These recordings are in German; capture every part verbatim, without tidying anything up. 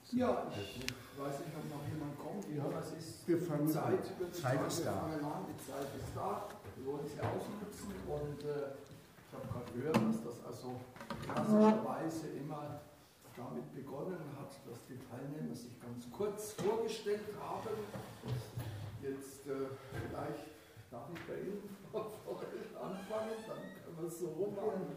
Ja, ich weiß nicht, ob noch jemand kommt. Ja, es ist Wir fangen Zeit, an. Zeit ist da. Wir fangen an, die Zeit ist da. Wir wollen sie ausnutzen und äh, ich habe gerade gehört, dass das also klassischerweise immer damit begonnen hat, dass die Teilnehmer sich ganz kurz vorgestellt haben. Jetzt äh, vielleicht darf ich bei Ihnen anfangen, dann können wir es so rummachen.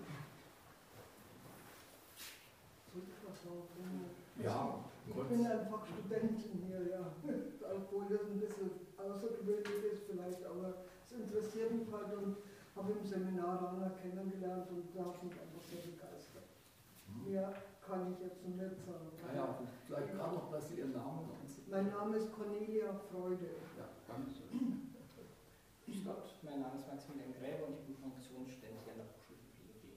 Ja, ich bin einfach Studentin hier, ja. Obwohl das ein bisschen außergewöhnlich ist vielleicht, aber es interessiert mich halt und habe im Seminar Rana kennengelernt und da habe mich einfach sehr begeistert. Mehr kann ich jetzt noch nicht sagen. Ah ja, vielleicht gerade noch, dass Sie Ihren Namen uns. Mein Name ist Cornelia Freude. Ja, danke schön. Gott, mein Name ist Maximilian Gräber und ich bin Promotionsstudent hier an der Hochschule für Philosophie.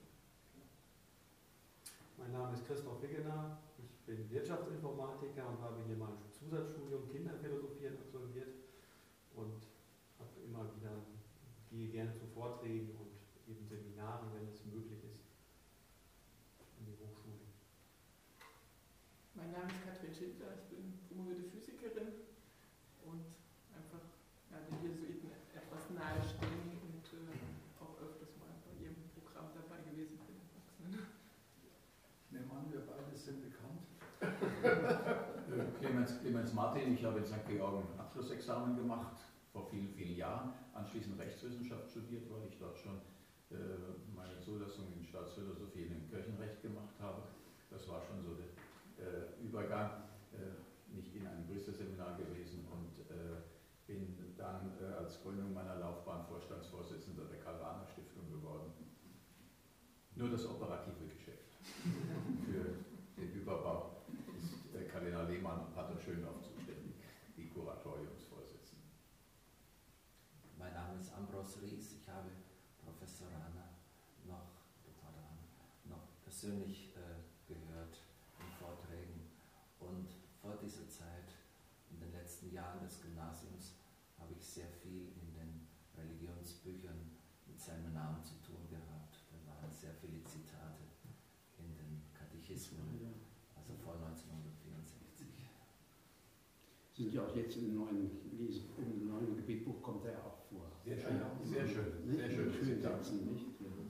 Mein Name ist Christoph Wiggener, ich bin Wirtschaftsinformatiker und habe hier mein Zusatzstudium Kinderphilosophie absolviert und habe immer wieder, gehe gerne zu Vorträgen und eben Seminaren, wenn es möglich ist, in die Hochschule. Mein Name ist Katrin Schindler, ich bin promovierte Physikerin und einfach ja, den Jesuiten etwas nahestehen und äh, auch öfters mal bei ihrem Programm dabei gewesen bin. Ich nehme an, wir beide sind bekannt. Clemens, Clemens Martin, ich habe in Sankt Georgen ein Abschlussexamen gemacht, vor vielen, vielen Jahren, anschließend Rechtswissenschaft studiert, weil ich dort schon äh, meine Zulassung in Staatsphilosophie und in Kirchenrecht gemacht habe. Das war schon so der äh, Übergang, äh, nicht in einem Priesterseminar gewesen und äh, bin dann äh, als Gründung meiner Laufbahn Vorstandsvorsitzender der Karl-Rahner Stiftung geworden. Nur das operative Geschäft für den Überbau ist äh, Kardinal Lehmann und Pater Schönlauf zuständig, die Kuratoriumsvorsitzenden. Mein Name ist Ambros Ries, ich habe Professor Rana noch, Doktor Rana, noch persönlich äh, gehört in Vorträgen und vor dieser Zeit, in den letzten Jahren des Gymnasiums, habe ich sehr viel in den Religionsbüchern mit seinem Namen zu tun gehabt. Da waren sehr viele Zitate in den Katechismen, also vor neunzehnhundertvierundsechzig. Sind ja auch jetzt im neuen, im neuen Gebetbuch kommt er auch vor. Sehr schön, ja, sehr schön, nicht? sehr schön. Schön Sätzen, nicht?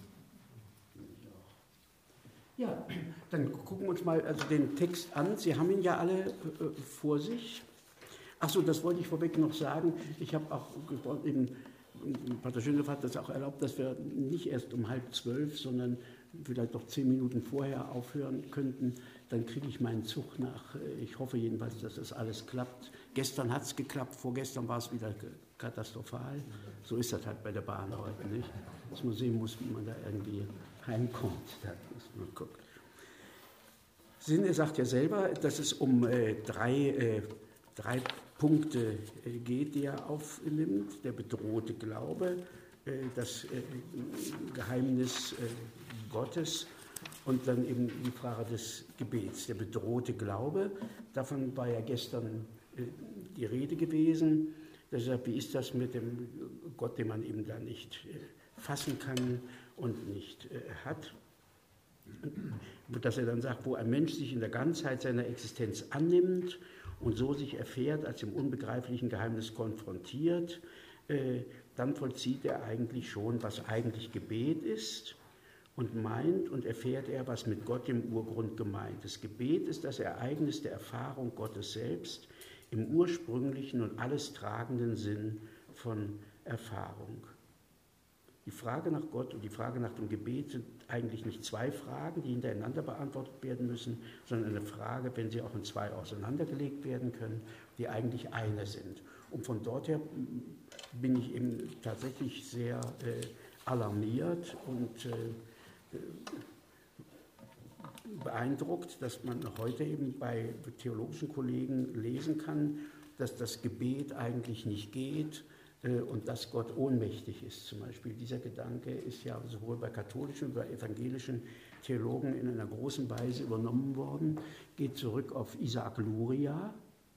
Ja, dann gucken wir uns mal also den Text an. Sie haben ihn ja alle äh, vor sich. Achso, das wollte ich vorweg noch sagen. Ich habe auch eben, Pater Schönhoff hat das auch erlaubt, dass wir nicht erst um halb zwölf, sondern vielleicht noch zehn Minuten vorher aufhören könnten. Dann kriege ich meinen Zug nach. Ich hoffe jedenfalls, dass das alles klappt. Gestern hat es geklappt, vorgestern war es wieder katastrophal. So ist das halt bei der Bahn heute, nicht? Dass man sehen muss, wie man da irgendwie heimkommt. Da muss man gucken. Sinne sagt ja selber, dass es um äh, drei, äh, drei Punkte äh, geht, die er aufnimmt. Der bedrohte Glaube, äh, das äh, Geheimnis äh, Gottes und dann eben die Frage des Gebets. Der bedrohte Glaube, davon war ja gestern äh, die Rede gewesen. Deshalb, wie ist das mit dem Gott, den man eben da nicht äh, fassen kann und nicht äh, hat? Dass er dann sagt, wo ein Mensch sich in der Ganzheit seiner Existenz annimmt und so sich erfährt, als im unbegreiflichen Geheimnis konfrontiert, äh, dann vollzieht er eigentlich schon, was eigentlich Gebet ist und meint und erfährt er, was mit Gott im Urgrund gemeint ist. Gebet ist das Ereignis der Erfahrung Gottes selbst im ursprünglichen und alles tragenden Sinn von Erfahrung. Die Frage nach Gott und die Frage nach dem Gebet sind eigentlich nicht zwei Fragen, die hintereinander beantwortet werden müssen, sondern eine Frage, wenn sie auch in zwei auseinandergelegt werden können, die eigentlich eine sind. Und von dort her bin ich eben tatsächlich sehr äh, alarmiert und äh, beeindruckt, dass man heute eben bei theologischen Kollegen lesen kann, dass das Gebet eigentlich nicht geht, und dass Gott ohnmächtig ist zum Beispiel. Dieser Gedanke ist ja sowohl bei katholischen wie bei evangelischen Theologen in einer großen Weise übernommen worden, geht zurück auf Isaac Luria,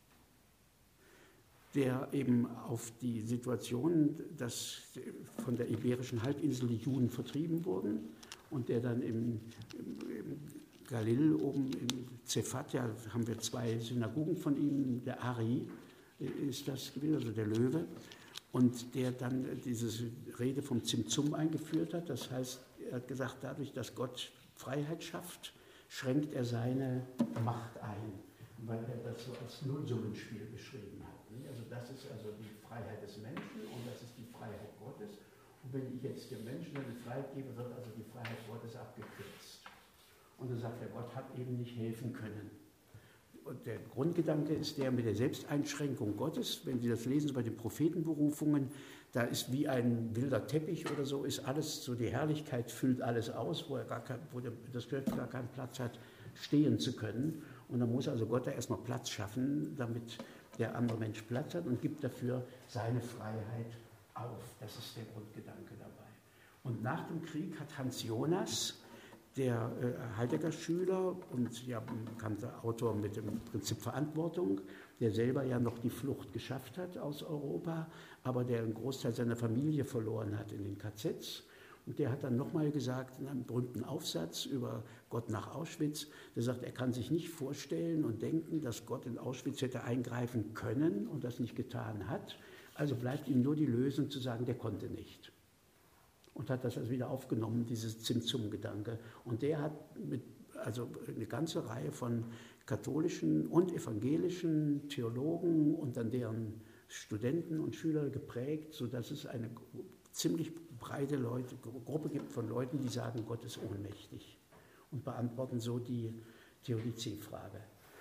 der eben auf die Situation, dass von der Iberischen Halbinsel die Juden vertrieben wurden und der dann im, im Galil oben in Zefat, ja, haben wir zwei Synagogen von ihm, der Ari ist das gewesen, also der Löwe, und der dann diese Rede vom Zimtzum eingeführt hat. Das heißt, er hat gesagt, dadurch, dass Gott Freiheit schafft, schränkt er seine Macht ein, weil er das so als Nullsummenspiel beschrieben hat. Also das ist also die Freiheit des Menschen und das ist die Freiheit Gottes. Und wenn ich jetzt dem Menschen eine Freiheit gebe, wird also die Freiheit Gottes abgekürzt. Und dann sagt er, Gott hat eben nicht helfen können. Und der Grundgedanke ist der mit der Selbsteinschränkung Gottes. Wenn Sie das lesen bei den Prophetenberufungen, da ist wie ein wilder Teppich oder so, ist alles so, die Herrlichkeit füllt alles aus, wo, er gar kein, wo der, das Götter gar keinen Platz hat, stehen zu können. Und dann muss also Gott da erstmal Platz schaffen, damit der andere Mensch Platz hat und gibt dafür seine Freiheit auf. Das ist der Grundgedanke dabei. Und nach dem Krieg hat Hans Jonas, der äh, Heidegger-Schüler und ja, bekannter Autor mit dem Prinzip Verantwortung, der selber ja noch die Flucht geschafft hat aus Europa, aber der einen Großteil seiner Familie verloren hat in den K Zs. Und der hat dann nochmal gesagt, in einem berühmten Aufsatz über Gott nach Auschwitz, der sagt, er kann sich nicht vorstellen und denken, dass Gott in Auschwitz hätte eingreifen können und das nicht getan hat. Also bleibt ihm nur die Lösung zu sagen, der konnte nicht. Und hat das also wieder aufgenommen, dieses Zimtzum-Gedanke. Und der hat mit, also eine ganze Reihe von katholischen und evangelischen Theologen und dann deren Studenten und Schüler geprägt, sodass es eine ziemlich breite Leute, Gruppe gibt von Leuten, die sagen, Gott ist ohnmächtig und beantworten so die Theodizee-Frage.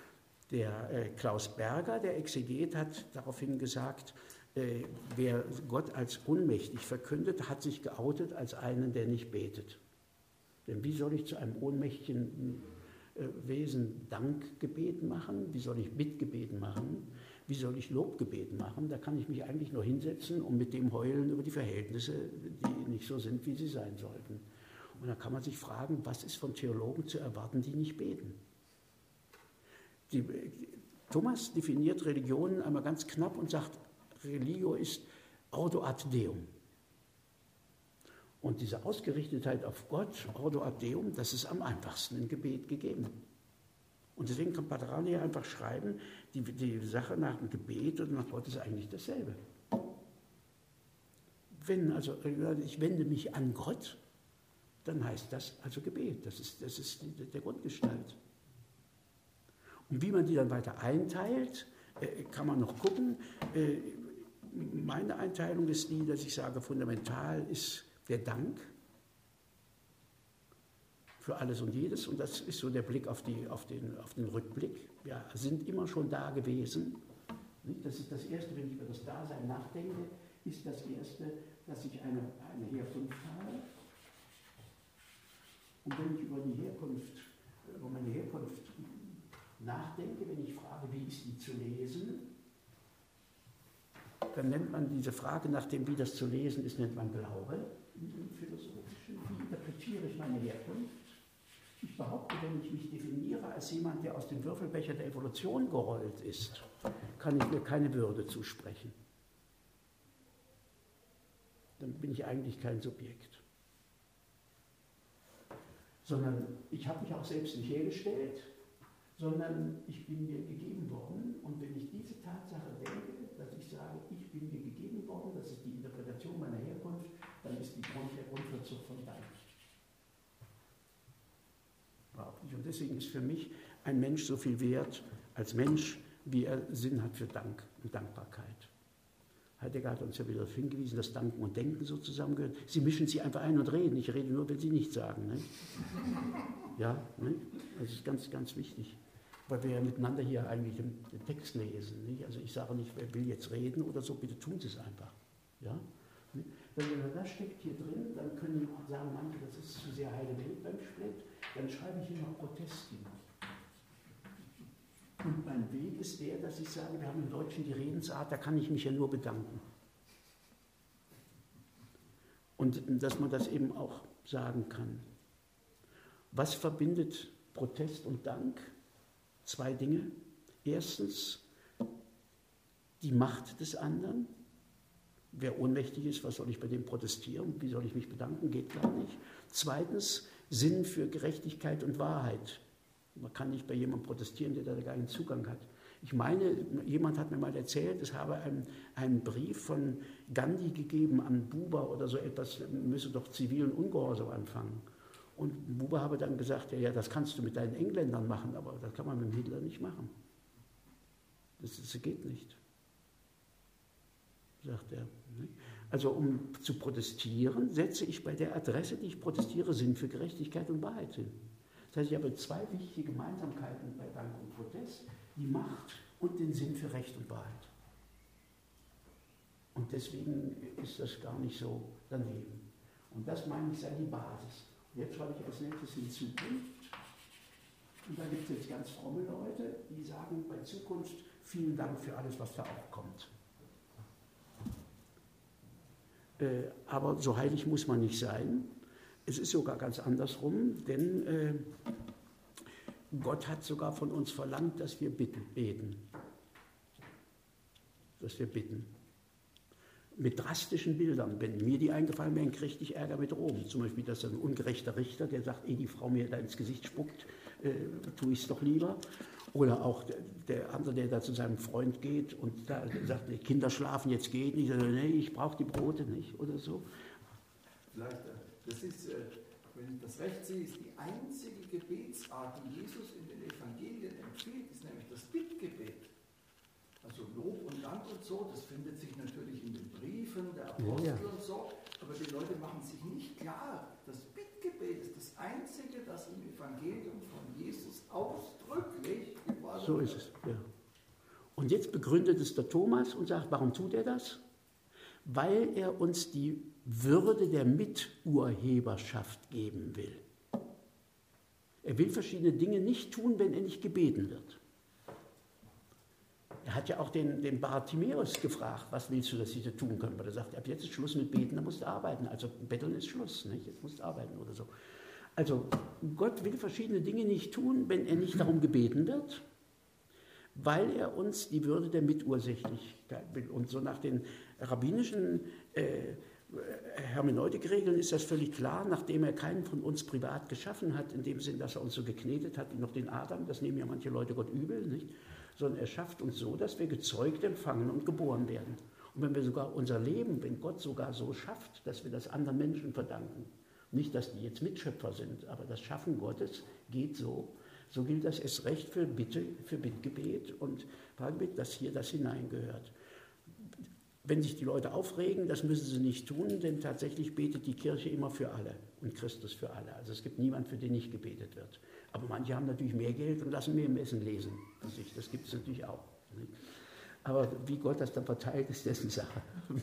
Der äh, Klaus Berger, der Exeget, hat daraufhin gesagt, äh, wer Gott als ohnmächtig verkündet, hat sich geoutet als einen, der nicht betet. Denn wie soll ich zu einem ohnmächtigen äh, Wesen Dankgebet machen? Wie soll ich Bittgebet machen? Wie soll ich Lobgebet machen? Da kann ich mich eigentlich nur hinsetzen und mit dem heulen über die Verhältnisse, die nicht so sind, wie sie sein sollten. Und da kann man sich fragen, was ist von Theologen zu erwarten, die nicht beten? Die, Thomas definiert Religionen einmal ganz knapp und sagt, Religio ist ordo ad Deum. Und diese Ausgerichtetheit auf Gott, ordo ad Deum, das ist am einfachsten im Gebet gegeben. Und deswegen kann Pater Ranier einfach schreiben, die, die Sache nach dem Gebet und nach Gott ist eigentlich dasselbe. Wenn also ich wende mich an Gott, dann heißt das also Gebet. Das ist, das ist die, der Grundgestalt. Und wie man die dann weiter einteilt, äh, kann man noch gucken. Äh, meine Einteilung ist die, dass ich sage, fundamental ist der Dank für alles und jedes. Und das ist so der Blick auf, die, auf, den, auf den Rückblick. Wir sind immer schon da gewesen. Das ist das Erste, wenn ich über das Dasein nachdenke, ist das Erste, dass ich eine, eine Herkunft habe. Und wenn ich über die Herkunft, über meine Herkunft nachdenke, wenn ich frage, wie ist die zu lesen, dann nennt man diese Frage nach dem, wie das zu lesen ist, nennt man Glaube im Philosophischen. Wie interpretiere ich meine Herkunft? Ich behaupte, wenn ich mich definiere als jemand, der aus dem Würfelbecher der Evolution gerollt ist, kann ich mir keine Würde zusprechen. Dann bin ich eigentlich kein Subjekt. Sondern ich habe mich auch selbst nicht hergestellt, sondern ich bin mir gegeben worden. Und wenn ich diese Tatsache denke, dass ich sage, ich bin mir gegeben worden, das ist die Interpretation meiner Herkunft, dann ist die Grund, der Grundverzug von Dank. Überhaupt nicht. Und deswegen ist für mich ein Mensch so viel wert als Mensch, wie er Sinn hat für Dank und Dankbarkeit. Heidegger hat uns ja wieder darauf hingewiesen, dass Danken und Denken so zusammengehören. Sie mischen sie einfach ein und reden. Ich rede nur, wenn sie nichts sagen. Ne? Ja, ne? Das ist ganz, ganz wichtig. Weil wir ja miteinander hier eigentlich den, den Text lesen. Nicht? Also ich sage nicht, wer will jetzt reden oder so, bitte tun Sie es einfach. Ja? Wenn das steckt hier drin, dann können auch sagen manche, das ist zu sehr heile Welt beim Split, dann schreibe ich hier noch Protest hin. Und mein Weg ist der, dass ich sage, wir haben im Deutschen die Redensart, da kann ich mich ja nur bedanken. Und dass man das eben auch sagen kann. Was verbindet Protest und Dank? Zwei Dinge. Erstens, die Macht des anderen. Wer ohnmächtig ist, was soll ich bei dem protestieren? Wie soll ich mich bedanken? Geht gar nicht. Zweitens, Sinn für Gerechtigkeit und Wahrheit. Man kann nicht bei jemandem protestieren, der da gar keinen Zugang hat. Ich meine, jemand hat mir mal erzählt, es habe einen, einen Brief von Gandhi gegeben an Buber oder so etwas, müsse doch zivilen Ungehorsam anfangen. Und Buber habe dann gesagt, ja, ja, das kannst du mit deinen Engländern machen, aber das kann man mit dem Hitler nicht machen. Das, das geht nicht, sagt er. Also um zu protestieren, setze ich bei der Adresse, die ich protestiere, Sinn für Gerechtigkeit und Wahrheit hin. Das heißt, ich habe zwei wichtige Gemeinsamkeiten bei Dank und Protest, die Macht und den Sinn für Recht und Wahrheit. Und deswegen ist das gar nicht so daneben. Und das, meine ich, sei die Basis. Und jetzt schreibe ich als nächstes in Zukunft. Und da gibt es jetzt ganz fromme Leute, die sagen bei Zukunft vielen Dank für alles, was da auch kommt. Äh, aber so heilig muss man nicht sein. Es ist sogar ganz andersrum, denn äh, Gott hat sogar von uns verlangt, dass wir bitten, beten. Dass wir bitten. Mit drastischen Bildern. Wenn mir die eingefallen wären, kriegte ich Ärger mit Rom. Zum Beispiel, dass ein ungerechter Richter, der sagt, ehe die Frau mir da ins Gesicht spuckt, äh, tue ich es doch lieber. Oder auch der, der andere, der da zu seinem Freund geht und da sagt, die Kinder schlafen, jetzt geht nicht. Oder, nee, ich brauche die Brote nicht oder so. Vielleicht, das ist, wenn ich das recht sehe, ist die einzige Gebetsart, die Jesus in den Evangelien empfiehlt, ist nämlich das Bittgebet. Also Lob und Dank und so, das findet sich natürlich in den Briefen der Apostel ja, ja. und so, aber die Leute machen sich nicht klar, das Bittgebet ist das Einzige, das im Evangelium von Jesus ausdrücklich gefordert So ist es, ja. Und jetzt begründet es der Thomas und sagt, warum tut er das? Weil er uns die Würde der Miturheberschaft geben will. Er will verschiedene Dinge nicht tun, wenn er nicht gebeten wird. Er hat ja auch den, den Bartimäus gefragt, was willst du, dass ich das tun kann? Weil er sagt, ab jetzt ist Schluss mit Beten, dann musst du arbeiten. Also Betteln ist Schluss, nicht? Jetzt musst du arbeiten oder so. Also Gott will verschiedene Dinge nicht tun, wenn er nicht darum gebeten wird, weil er uns die Würde der Mitursächlichkeit will. Und so nach den rabbinischen äh, Hermeneutikregeln ist das völlig klar, nachdem er keinen von uns privat geschaffen hat, in dem Sinn, dass er uns so geknetet hat wie noch den Adam, das nehmen ja manche Leute Gott übel, nicht? Sondern er schafft uns so, dass wir gezeugt, empfangen und geboren werden. Und wenn wir sogar unser Leben, wenn Gott sogar so schafft, dass wir das anderen Menschen verdanken, nicht, dass die jetzt Mitschöpfer sind, aber das Schaffen Gottes geht so, so gilt das erst recht für Bitte, für Bittgebet und Fragebet, dass hier das hineingehört. Wenn sich die Leute aufregen, das müssen sie nicht tun, denn tatsächlich betet die Kirche immer für alle und Christus für alle. Also es gibt niemanden, für den nicht gebetet wird. Aber manche haben natürlich mehr Geld und lassen mehr im Essen lesen. Das gibt es natürlich auch. Aber wie Gott das dann verteilt, ist dessen Sache.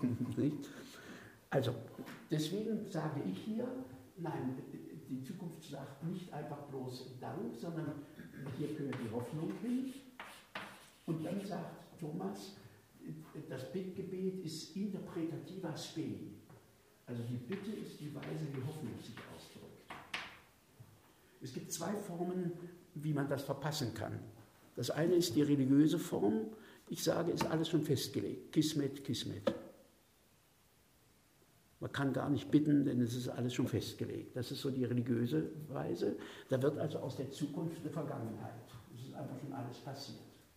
Also deswegen sage ich hier, nein, die Zukunft sagt nicht einfach bloß Dank, sondern hier gehört die Hoffnung hin. Und dann sagt Thomas, das Bittgebet ist interpretativa spe. Also die Bitte ist die Weise, wie Hoffnung sich ausdrückt. Es gibt zwei Formen, wie man das verpassen kann. Das eine ist die religiöse Form. Ich sage, ist alles schon festgelegt. Kismet, Kismet. Man kann gar nicht bitten, denn es ist alles schon festgelegt. Das ist so die religiöse Weise. Da wird also aus der Zukunft eine Vergangenheit. Es ist einfach schon alles passiert.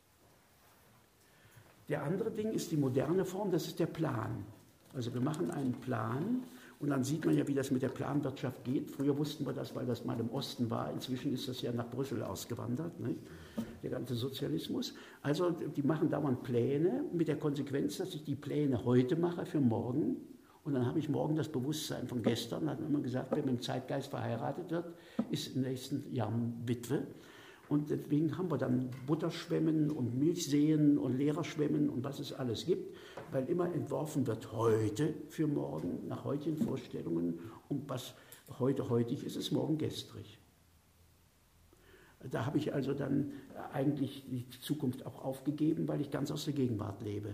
Der andere Ding ist die moderne Form, das ist der Plan. Also wir machen einen Plan und dann sieht man ja, wie das mit der Planwirtschaft geht. Früher wussten wir das, weil das mal im Osten war. Inzwischen ist das ja nach Brüssel ausgewandert, nicht? Der ganze Sozialismus. Also die machen dauernd Pläne mit der Konsequenz, dass ich die Pläne heute mache für morgen. Und dann habe ich morgen das Bewusstsein von gestern. Da hat man immer gesagt, wer mit dem Zeitgeist verheiratet wird, ist im nächsten Jahr Witwe. Und deswegen haben wir dann Butterschwemmen und Milchseen und Lehrerschwemmen und was es alles gibt, weil immer entworfen wird heute für morgen, nach heutigen Vorstellungen. Und was heute heutig ist, ist morgen gestrig. Da habe ich also dann eigentlich die Zukunft auch aufgegeben, weil ich ganz aus der Gegenwart lebe.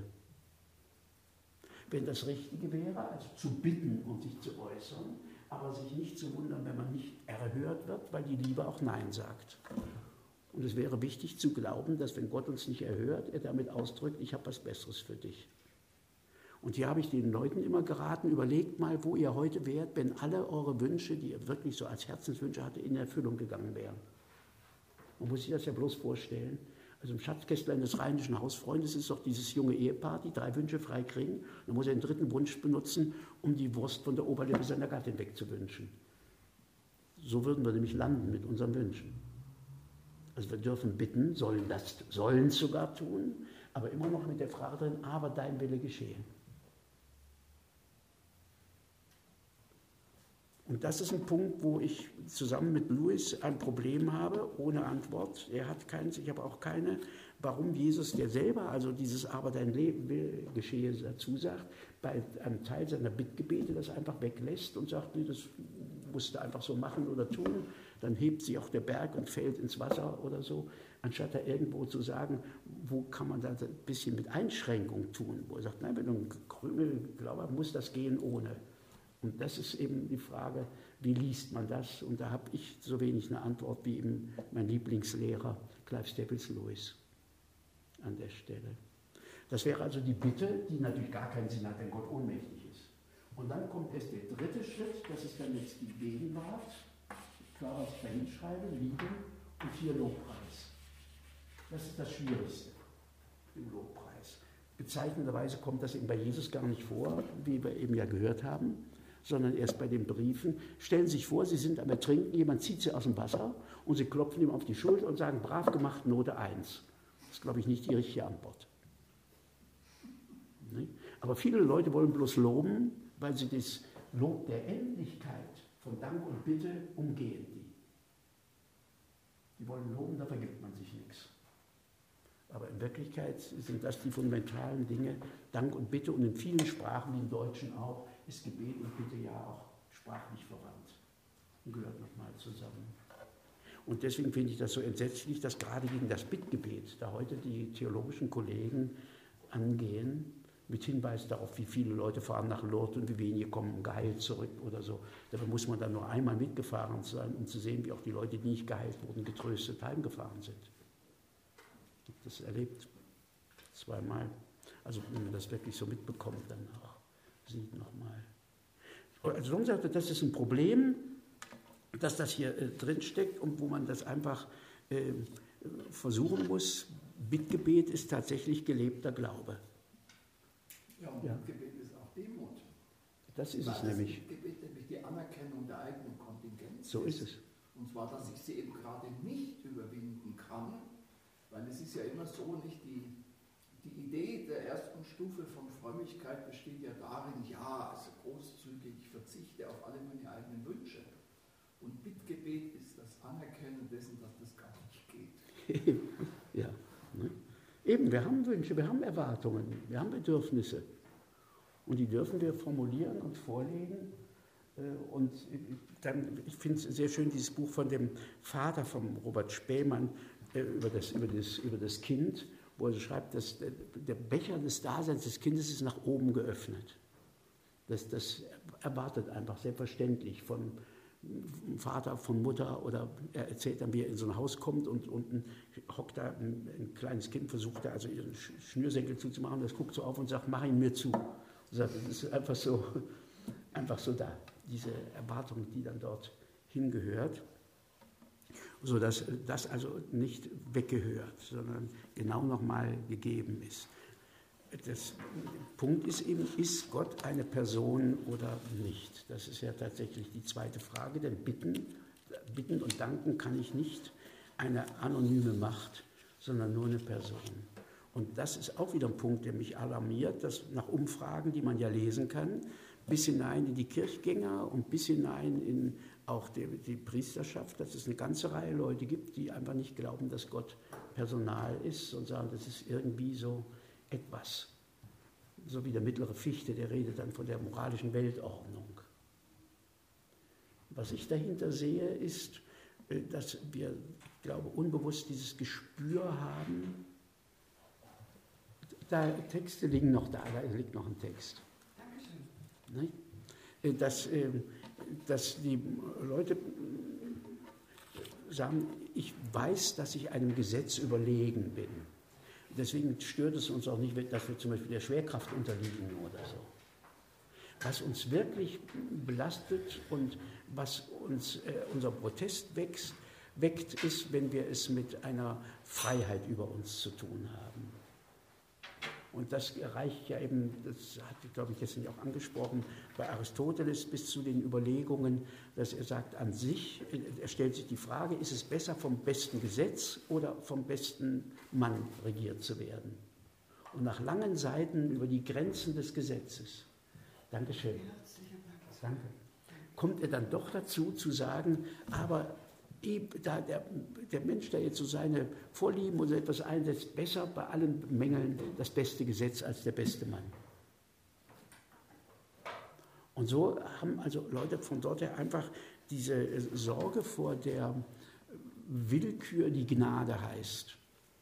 Wenn das Richtige wäre, also zu bitten und sich zu äußern, aber sich nicht zu wundern, wenn man nicht erhört wird, weil die Liebe auch Nein sagt. Und es wäre wichtig zu glauben, dass wenn Gott uns nicht erhört, er damit ausdrückt, ich habe was Besseres für dich. Und hier habe ich den Leuten immer geraten, überlegt mal, wo ihr heute wärt, wenn alle eure Wünsche, die ihr wirklich so als Herzenswünsche hattet, in Erfüllung gegangen wären. Man muss sich das ja bloß vorstellen. Also im Schatzkästlein des Rheinischen Hausfreundes ist doch dieses junge Ehepaar, die drei Wünsche frei kriegen. Dann muss er den dritten Wunsch benutzen, um die Wurst von der Oberlippe seiner Gattin wegzuwünschen. So würden wir nämlich landen mit unseren Wünschen. Also wir dürfen bitten, sollen das, sollen es sogar tun, aber immer noch mit der Frage drin, aber dein Wille geschehen. Und das ist ein Punkt, wo ich zusammen mit Louis ein Problem habe, ohne Antwort. Er hat keins, ich habe auch keine. Warum Jesus, der selber also dieses aber dein Leben will, geschehe dazu sagt, bei einem Teil seiner Bittgebete das einfach weglässt und sagt, nee, das musst du einfach so machen oder tun. Dann hebt sich auch der Berg und fällt ins Wasser oder so, anstatt da irgendwo zu sagen, wo kann man das ein bisschen mit Einschränkung tun, wo er sagt, nein, wenn du einen Krümel glaubst, muss das gehen ohne. Und das ist eben die Frage, wie liest man das? Und da habe ich so wenig eine Antwort wie eben mein Lieblingslehrer Clive Staples Lewis an der Stelle. Das wäre also die Bitte, die natürlich gar keinen Sinn hat, wenn Gott ohnmächtig ist. Und dann kommt erst der dritte Schritt, das ist dann jetzt die Gegenwart. Klar, was ich da hinschreibe, Liebe und hier Lobpreis. Das ist das Schwierigste im Lobpreis. Bezeichnenderweise kommt das eben bei Jesus gar nicht vor, wie wir eben ja gehört haben, sondern erst bei den Briefen. Stellen Sie sich vor, Sie sind am Ertrinken, jemand zieht Sie aus dem Wasser und Sie klopfen ihm auf die Schulter und sagen, brav gemacht, Note eins. Das ist, glaube ich, nicht die richtige Antwort. Nee? Aber viele Leute wollen bloß loben, weil sie das Lob der Endlichkeit von Dank und Bitte umgehen. Die, die wollen loben, da vergibt man sich nichts. Aber in Wirklichkeit sind das die fundamentalen Dinge, Dank und Bitte. Und in vielen Sprachen, wie im Deutschen auch, ist Gebet und Bitte ja auch sprachlich verwandt und gehört nochmal zusammen. Und deswegen finde ich das so entsetzlich, dass gerade gegen das Bittgebet da heute die theologischen Kollegen angehen, mit Hinweis darauf, wie viele Leute fahren nach Lourdes und wie wenige kommen geheilt zurück oder so. Dabei muss man dann nur einmal mitgefahren sein, um zu sehen, wie auch die Leute, die nicht geheilt wurden, getröstet heimgefahren sind. Ich habe das erlebt, zweimal. Also wenn man das wirklich so mitbekommt, dann auch sieht nochmal. Also Long sagte, das ist ein Problem, dass das hier äh, drinsteckt und wo man das einfach äh, versuchen muss. Bittgebet ist tatsächlich gelebter Glaube. Ja, und Ja. Bittgebet ist auch Demut. Das ist Weil es nämlich. Bittgebet nämlich die Anerkennung der eigenen Kontingenz So ist es. Und zwar, dass ich sie eben gerade nicht überwinden kann, weil es ist ja immer so, nicht die, die Idee der ersten Stufe von Frömmigkeit besteht ja darin, ja, also großzügig, ich verzichte auf alle meine eigenen Wünsche. Und Bittgebet ist das Anerkennen dessen, dass das gar nicht geht. Ja, ne? Eben, wir haben Wünsche, wir haben Erwartungen, wir haben Bedürfnisse. Und die dürfen wir formulieren und vorlegen. Und dann, ich finde es sehr schön, dieses Buch von dem Vater von Robert Spähmann über das, über das, über das Kind, wo er schreibt, dass der Becher des Daseins des Kindes ist nach oben geöffnet. Das, das erwartet einfach selbstverständlich von Vater, von Mutter, oder er erzählt dann, wie er in so ein Haus kommt und unten hockt da ein, ein kleines Kind, versucht da also ihren Schnürsenkel zuzumachen, das guckt so auf und sagt, mach ihn mir zu. Und sagt, das ist einfach so, einfach so da, diese Erwartung, die dann dort hingehört, sodass das also nicht weggehört, sondern genau nochmal gegeben ist. Das Punkt ist eben, ist Gott eine Person oder nicht? Das ist ja tatsächlich die zweite Frage, denn bitten, bitten und danken kann ich nicht eine anonyme Macht, sondern nur eine Person. Und das ist auch wieder ein Punkt, der mich alarmiert, dass nach Umfragen, die man ja lesen kann, bis hinein in die Kirchgänger und bis hinein in auch die, die Priesterschaft, dass es eine ganze Reihe Leute gibt, die einfach nicht glauben, dass Gott Personal ist und sagen, das ist irgendwie so etwas. So wie der mittlere Fichte, der redet dann von der moralischen Weltordnung. Was ich dahinter sehe, ist, dass wir, ich glaube, unbewusst dieses Gespür haben. Da Texte liegen noch da, da liegt noch ein Text. Dankeschön. Dass, dass die Leute sagen, ich weiß, dass ich einem Gesetz überlegen bin. Deswegen stört es uns auch nicht, dass wir zum Beispiel der Schwerkraft unterliegen oder so. Was uns wirklich belastet und was uns äh, unser Protest wächst, weckt, ist, wenn wir es mit einer Freiheit über uns zu tun haben. Und das reicht ja eben, das hatte ich, glaube ich, gestern auch angesprochen, bei Aristoteles bis zu den Überlegungen, dass er sagt, an sich, er stellt sich die Frage, ist es besser vom besten Gesetz oder vom besten Mann regiert zu werden? Und nach langen Seiten über die Grenzen des Gesetzes, Dankeschön, danke, kommt er dann doch dazu zu sagen, aber da der, der Mensch, der jetzt so seine Vorlieben oder etwas einsetzt, besser bei allen Mängeln das beste Gesetz als der beste Mann. Und so haben also Leute von dort her einfach diese Sorge vor der Willkür, die Gnade heißt.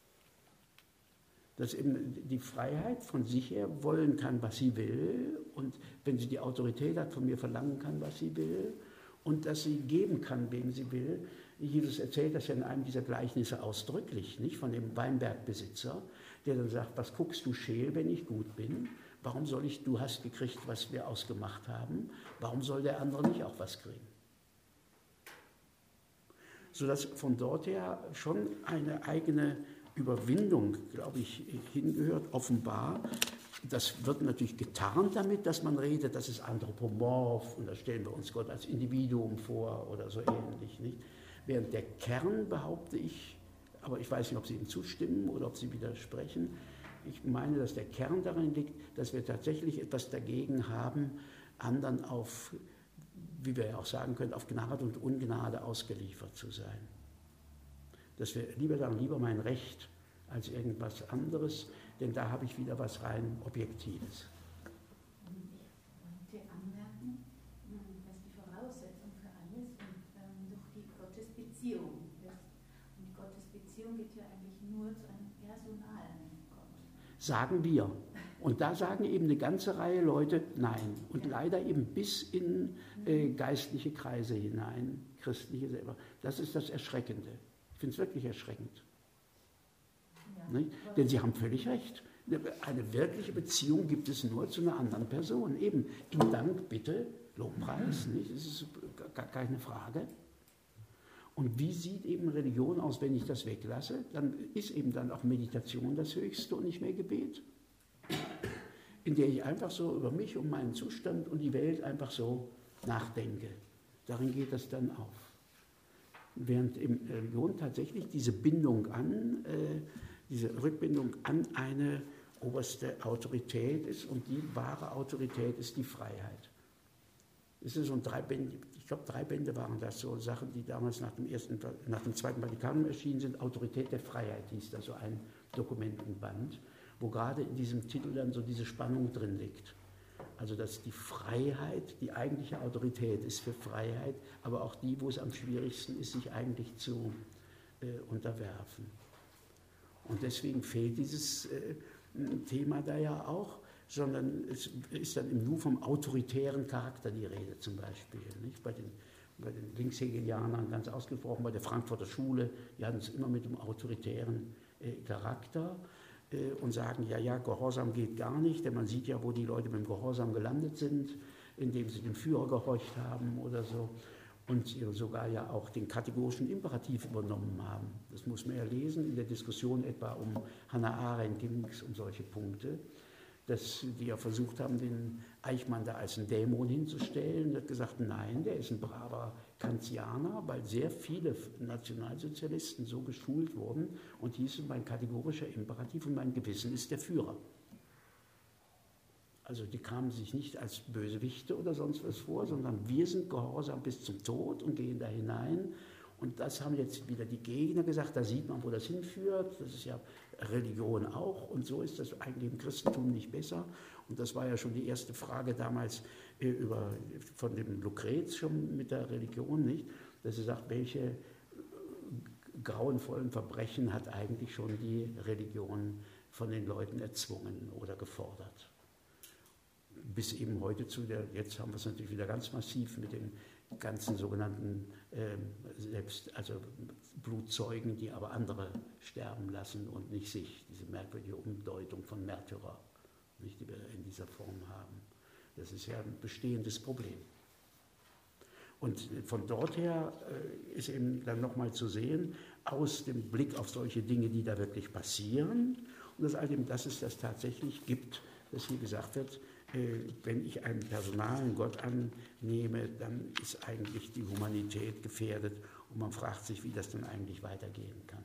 Dass eben die Freiheit von sich her wollen kann, was sie will, und wenn sie die Autorität hat, von mir verlangen kann, was sie will, und dass sie geben kann, wem sie will. Jesus erzählt das ja in einem dieser Gleichnisse ausdrücklich, nicht, von dem Weinbergbesitzer, der dann sagt, was guckst du scheel, wenn ich gut bin? Warum soll ich, du hast gekriegt, was wir ausgemacht haben, warum soll der andere nicht auch was kriegen? Sodass von dort her schon eine eigene Überwindung, glaube ich, hingehört, offenbar. Das wird natürlich getarnt damit, dass man redet, das ist anthropomorph und da stellen wir uns Gott als Individuum vor oder so ähnlich, nicht? Während der Kern, behaupte ich, aber ich weiß nicht, ob Sie ihm zustimmen oder ob Sie widersprechen, ich meine, dass der Kern darin liegt, dass wir tatsächlich etwas dagegen haben, anderen auf, wie wir ja auch sagen können, auf Gnade und Ungnade ausgeliefert zu sein. Dass wir lieber sagen, lieber mein Recht als irgendwas anderes, denn da habe ich wieder was rein Objektives. Ich wollte anmerken, dass die Voraussetzung für alles ähm, durch die Gottesbeziehung ist. Und die Gottesbeziehung geht ja eigentlich nur zu einem personalen Gott. Sagen wir. Und da sagen eben eine ganze Reihe Leute Nein. Und ja. Leider eben bis in äh, geistliche Kreise hinein, christliche selber. Das ist das Erschreckende. Ich finde es wirklich erschreckend. Ja. Nicht? Denn Sie haben völlig recht. Eine wirkliche Beziehung gibt es nur zu einer anderen Person. Eben im Dank, bitte, Lobpreis. Nicht? Das ist gar keine Frage. Und wie sieht eben Religion aus, wenn ich das weglasse? Dann ist eben dann auch Meditation das Höchste und nicht mehr Gebet. In der ich einfach so über mich und meinen Zustand und die Welt einfach so nachdenke. Darin geht das dann auf. Während in Religion tatsächlich diese Bindung an, äh, diese Rückbindung an eine oberste Autorität ist, und die wahre Autorität ist die Freiheit. Es ist so ein drei Bände, ich glaube drei Bände waren das, so Sachen, die damals nach dem, ersten, nach dem Zweiten Vatikanum erschienen sind. Autorität der Freiheit hieß da so ein Dokumentenband, wo gerade in diesem Titel dann so diese Spannung drin liegt. Also dass die Freiheit, die eigentliche Autorität ist für Freiheit, aber auch die, wo es am schwierigsten ist, sich eigentlich zu äh, unterwerfen. Und deswegen fehlt dieses äh, Thema da ja auch, sondern es ist dann im Nu vom autoritären Charakter die Rede zum Beispiel. Nicht? Bei den, bei den Linkshegelianern ganz ausgesprochen, bei der Frankfurter Schule, die hatten es immer mit dem autoritären äh, Charakter. Und sagen, ja, ja, Gehorsam geht gar nicht, denn man sieht ja, wo die Leute mit dem Gehorsam gelandet sind, indem sie dem Führer gehorcht haben oder so, und sogar ja auch den kategorischen Imperativ übernommen haben. Das muss man ja lesen, in der Diskussion etwa um Hannah Arendt ging es um solche Punkte, dass die ja versucht haben, den Eichmann da als einen Dämon hinzustellen. Er hat gesagt, nein, der ist ein braver Kantianer, weil sehr viele Nationalsozialisten so geschult wurden und hießen, mein kategorischer Imperativ und mein Gewissen ist der Führer. Also die kamen sich nicht als Bösewichte oder sonst was vor, sondern wir sind gehorsam bis zum Tod und gehen da hinein. Und das haben jetzt wieder die Gegner gesagt, da sieht man, wo das hinführt. Das ist ja Religion auch, und so ist das eigentlich im Christentum nicht besser. Und das war ja schon die erste Frage damals äh, über, von dem Lucrez schon mit der Religion, nicht? Dass er sagt, welche äh, grauenvollen Verbrechen hat eigentlich schon die Religion von den Leuten erzwungen oder gefordert. Bis eben heute zu der, jetzt haben wir es natürlich wieder ganz massiv mit den ganzen sogenannten äh, selbst, also Blutzeugen, die aber andere sterben lassen und nicht sich, diese merkwürdige Umdeutung von Märtyrer, nicht, die wir in dieser Form haben. Das ist ja ein bestehendes Problem. Und von dort her äh, ist eben dann nochmal zu sehen, aus dem Blick auf solche Dinge, die da wirklich passieren, und das halt eben, dass es das tatsächlich gibt, dass hier gesagt wird, äh, wenn ich einen personalen Gott annehme, dann ist eigentlich die Humanität gefährdet und man fragt sich, wie das dann eigentlich weitergehen kann.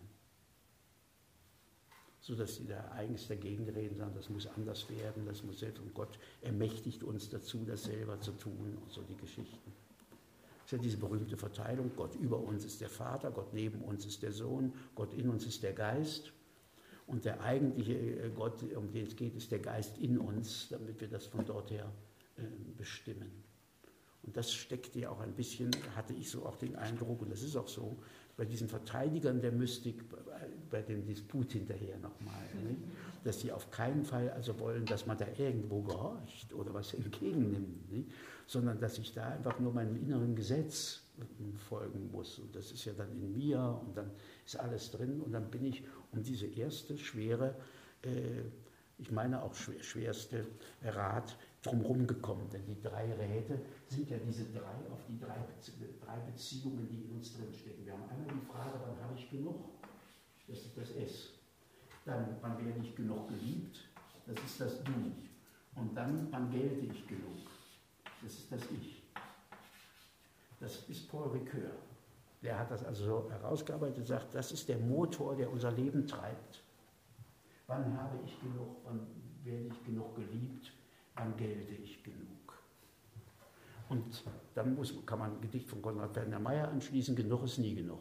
So dass sie da eigens dagegen reden, sagen, das muss anders werden, das muss selbst, und Gott ermächtigt uns dazu, das selber zu tun und so die Geschichten. Das ist ja diese berühmte Verteilung, Gott über uns ist der Vater, Gott neben uns ist der Sohn, Gott in uns ist der Geist und der eigentliche Gott, um den es geht, ist der Geist in uns, damit wir das von dort her äh, bestimmen. Und das steckt ja auch ein bisschen, hatte ich so auch den Eindruck, und das ist auch so, bei diesen Verteidigern der Mystik, bei dem Disput hinterher nochmal, nicht? Dass sie auf keinen Fall also wollen, dass man da irgendwo gehorcht oder was entgegennimmt, nicht? Sondern dass ich da einfach nur meinem inneren Gesetz folgen muss. Und das ist ja dann in mir und dann ist alles drin und dann bin ich um diese erste schwere, äh, ich meine auch schwer, schwerste Rat drumherum gekommen. Denn die drei Räte sind ja diese drei, auf die drei, drei Beziehungen, die in uns drinstecken. Wir haben einmal die Frage, wann habe ich genug? Das ist das S. Dann, wann werde ich genug geliebt? Das ist das Du. Und dann, wann gelte ich genug? Das ist das Ich. Das ist Paul Ricoeur. Der hat das also so herausgearbeitet, sagt, das ist der Motor, der unser Leben treibt. Wann habe ich genug? Wann werde ich genug geliebt? Wann gelte ich genug? Und dann muss, kann man ein Gedicht von Konrad Werner Meyer anschließen, genug ist nie genug.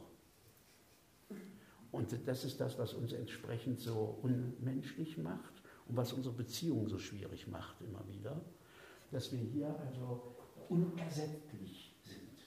Und das ist das, was uns entsprechend so unmenschlich macht und was unsere Beziehungen so schwierig macht immer wieder, dass wir hier also unersättlich sind.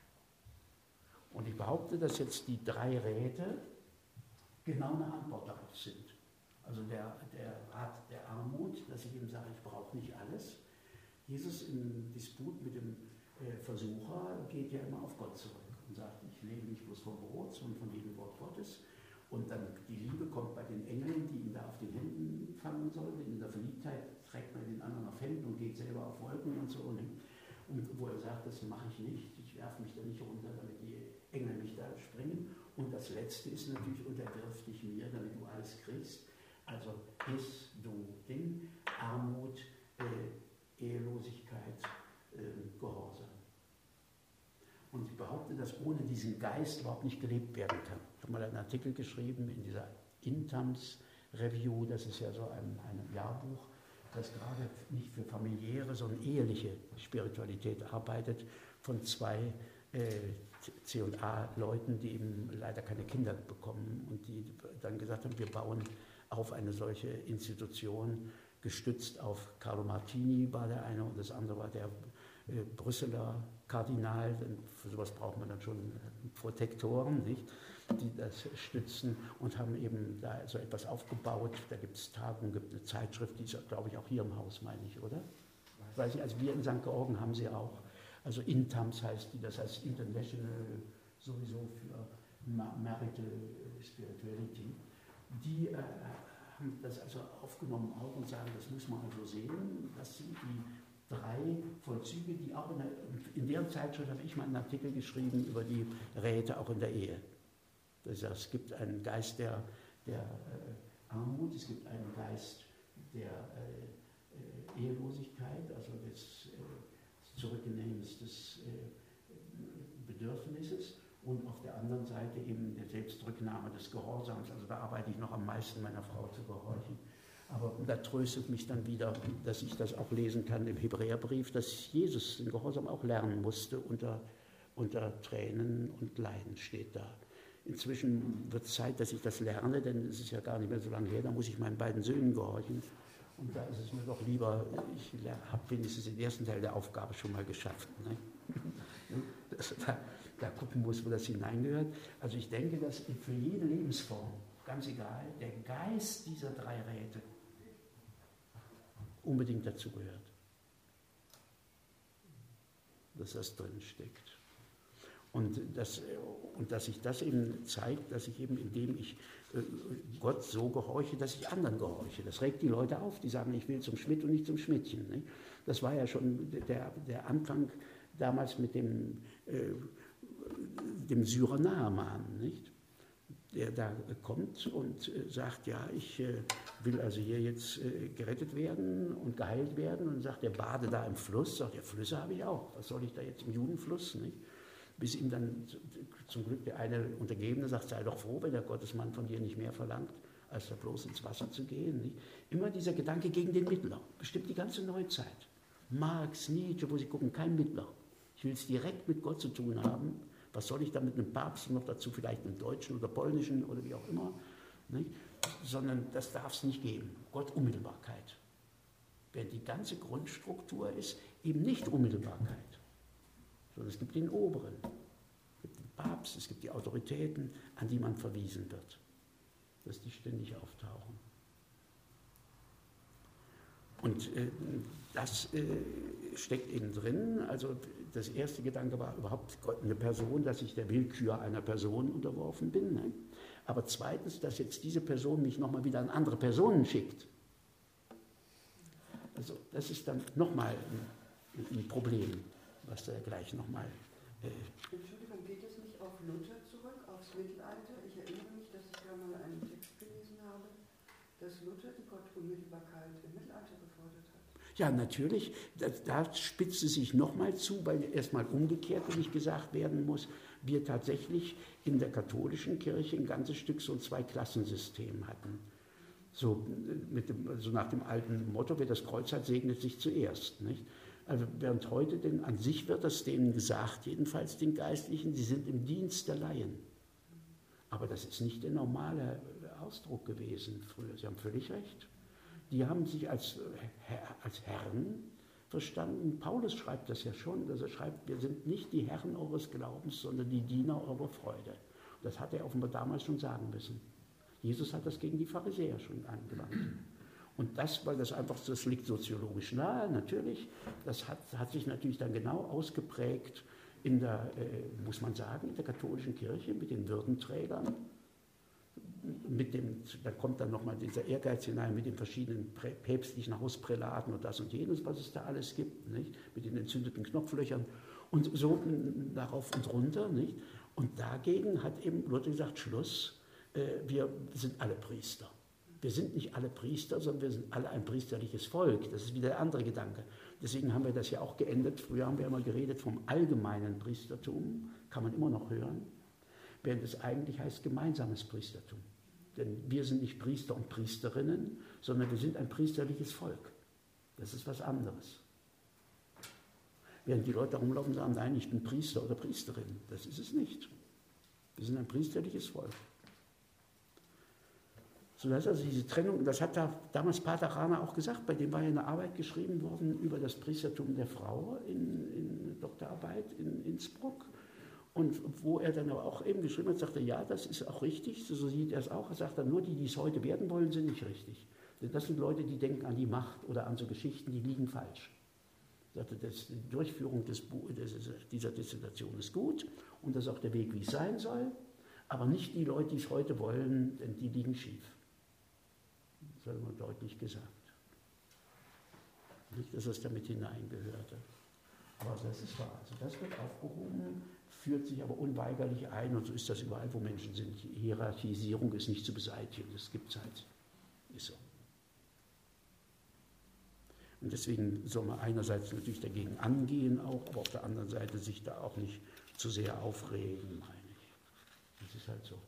Und ich behaupte, dass jetzt die drei Räte genau eine Antwort darauf sind. Also der, der Rat der Armut, dass ich ihm sage, ich brauche nicht alles. Jesus im Disput mit dem äh, Versucher geht ja immer auf Gott zurück und sagt, ich lebe nicht bloß vom Brot, sondern von jedem Wort Gottes. Und dann die Liebe kommt bei den Engeln, die ihn da auf den Händen fangen sollen. In der Verliebtheit trägt man den anderen auf Händen und geht selber auf Wolken und so. Und, und wo er sagt, das mache ich nicht, ich werfe mich da nicht runter, damit die Engel mich da springen. Und das Letzte ist natürlich, unterwirf dich mir, damit du alles kriegst. Also ist, du, Ding, Armut, äh, Ehelosigkeit, äh, Gehorsam. Und ich behaupte, dass ohne diesen Geist überhaupt nicht gelebt werden kann. Ich habe mal einen Artikel geschrieben in dieser Intams Review, das ist ja so ein, ein Jahrbuch, das gerade nicht für familiäre, sondern eheliche Spiritualität arbeitet, von zwei äh, C und A-Leuten, die eben leider keine Kinder bekommen und die dann gesagt haben, wir bauen auf eine solche Institution, gestützt auf Carlo Martini war der eine und das andere war der äh, Brüsseler Kardinal, denn für sowas braucht man dann schon äh, Protektoren, nicht, die das stützen und haben eben da so etwas aufgebaut. Da gibt es Tagungen, gibt eine Zeitschrift, die ist, glaube ich, auch hier im Haus, meine ich, oder? Weiß ich, also wir in Sankt Georgen haben sie auch. Also Intams heißt die, das heißt International sowieso für Marital Spirituality. Die äh, haben das also aufgenommen auch und sagen, das muss man also sehen. Das sind die drei Vollzüge, die auch in, der, in deren Zeitschrift habe ich mal einen Artikel geschrieben über die Räte auch in der Ehe. Das heißt, es gibt einen Geist der, der äh, Armut, es gibt einen Geist der äh, äh, Ehelosigkeit, also des äh, Zurücknehmens des äh, Bedürfnisses. Und auf der anderen Seite eben der Selbstrücknahme des Gehorsams. Also da arbeite ich noch am meisten, meiner Frau zu gehorchen. Aber da tröstet mich dann wieder, dass ich das auch lesen kann im Hebräerbrief, dass Jesus den Gehorsam auch lernen musste unter, unter Tränen und Leiden, steht da. Inzwischen wird es Zeit, dass ich das lerne, denn es ist ja gar nicht mehr so lange her, da muss ich meinen beiden Söhnen gehorchen. Und da ist es mir doch lieber, ich habe wenigstens den ersten Teil der Aufgabe schon mal geschafft. Ne? Das, da, da gucken muss, wo das hineingehört. Also ich denke, dass für jede Lebensform, ganz egal, der Geist dieser drei Räte unbedingt dazugehört. Dass das drin steckt. Und, das, und dass sich das eben zeigt, dass ich eben, indem ich Gott so gehorche, dass ich anderen gehorche. Das regt die Leute auf, die sagen, ich will zum Schmidt und nicht zum Schmidtchen. Das war ja schon der, der Anfang damals mit dem äh, dem Syrer Naaman, nicht? Der da kommt und äh, sagt, ja, ich äh, will also hier jetzt äh, gerettet werden und geheilt werden, und sagt, er bade da im Fluss, sagt, ja, Flüsse habe ich auch, was soll ich da jetzt im Judenfluss, nicht? Bis ihm dann zum Glück der eine Untergebene sagt, sei doch froh, wenn der Gottesmann von dir nicht mehr verlangt, als da bloß ins Wasser zu gehen. Nicht? Immer dieser Gedanke gegen den Mittler, bestimmt die ganze Neuzeit. Marx, Nietzsche, wo sie gucken, kein Mittler. Ich will es direkt mit Gott zu tun haben. Was soll ich da mit einem Papst und noch dazu vielleicht einem Deutschen oder Polnischen oder wie auch immer? Nicht? Sondern das darf es nicht geben. Gott, Unmittelbarkeit. Während die ganze Grundstruktur ist eben nicht Unmittelbarkeit. Sondern es gibt den Oberen, es gibt den Papst, es gibt die Autoritäten, an die man verwiesen wird, dass die ständig auftauchen. Und äh, das äh, steckt eben drin. Also das erste Gedanke war überhaupt eine Person, dass ich der Willkür einer Person unterworfen bin. Ne? Aber zweitens, dass jetzt diese Person mich nochmal wieder an andere Personen schickt. Also das ist dann nochmal ein, ein Problem, was da gleich nochmal... Äh Entschuldigung, geht es nicht auf Luther zurück, aufs Mittelalter? Ich erinnere mich, dass ich da mal einen Text gelesen habe, dass Luther die Gottunmittelbarkeit im Mittelalter gefordert hat. Ja, natürlich, da, da spitzt es sich nochmal zu, weil erstmal umgekehrt nämlich gesagt werden muss, wir tatsächlich in der katholischen Kirche ein ganzes Stück so ein Zweiklassensystem hatten. So, mit dem, so nach dem alten Motto, wer das Kreuz hat, segnet sich zuerst. Nicht? Also während heute, denn an sich wird das denen gesagt, jedenfalls den Geistlichen, sie sind im Dienst der Laien. Aber das ist nicht der normale Ausdruck gewesen früher. Sie haben völlig recht. Die haben sich als, als Herren verstanden. Paulus schreibt das ja schon, dass er schreibt, wir sind nicht die Herren eures Glaubens, sondern die Diener eurer Freude. Das hat er offenbar damals schon sagen müssen. Jesus hat das gegen die Pharisäer schon angewandt. Und das, weil das einfach, das liegt soziologisch nahe, natürlich, das hat, hat sich natürlich dann genau ausgeprägt in der, äh, muss man sagen, in der katholischen Kirche mit den Würdenträgern. Mit dem, da kommt dann nochmal dieser Ehrgeiz hinein mit den verschiedenen päpstlichen Hausprälaten und das und jenes, was es da alles gibt, nicht? Mit den entzündeten Knopflöchern und so darauf und runter. Nicht? Und dagegen hat eben Luther gesagt, Schluss, äh, wir sind alle Priester. Wir sind nicht alle Priester, sondern wir sind alle ein priesterliches Volk. Das ist wieder der andere Gedanke. Deswegen haben wir das ja auch geändert. Früher haben wir immer geredet vom allgemeinen Priestertum, kann man immer noch hören, während es eigentlich heißt gemeinsames Priestertum. Denn wir sind nicht Priester und Priesterinnen, sondern wir sind ein priesterliches Volk. Das ist was anderes. Während die Leute herumlaufen und sagen, nein, ich bin Priester oder Priesterin. Das ist es nicht. Wir sind ein priesterliches Volk. So, das ist also diese Trennung, das hat da damals Pater Rahner auch gesagt, bei dem war ja eine Arbeit geschrieben worden über das Priestertum der Frau in, in Doktorarbeit in Innsbruck. Und wo er dann aber auch eben geschrieben hat, sagte er, ja, das ist auch richtig, so sieht er es auch. Er sagt dann, nur die, die es heute werden wollen, sind nicht richtig. Denn das sind Leute, die denken an die Macht oder an so Geschichten, die liegen falsch. Er sagte, das, die Durchführung des, dieser Dissertation ist gut und das ist auch der Weg, wie es sein soll, aber nicht die Leute, die es heute wollen, denn die liegen schief. Das hat er mal deutlich gesagt. Nicht, dass es damit hineingehörte. Aber das ist wahr. Also das wird aufgehoben, führt sich aber unweigerlich ein und so ist das überall, wo Menschen sind. Die Hierarchisierung ist nicht zu beseitigen, das gibt es halt. Ist so. Und deswegen soll man einerseits natürlich dagegen angehen auch, aber auf der anderen Seite sich da auch nicht zu sehr aufregen, meine ich. Das ist halt so.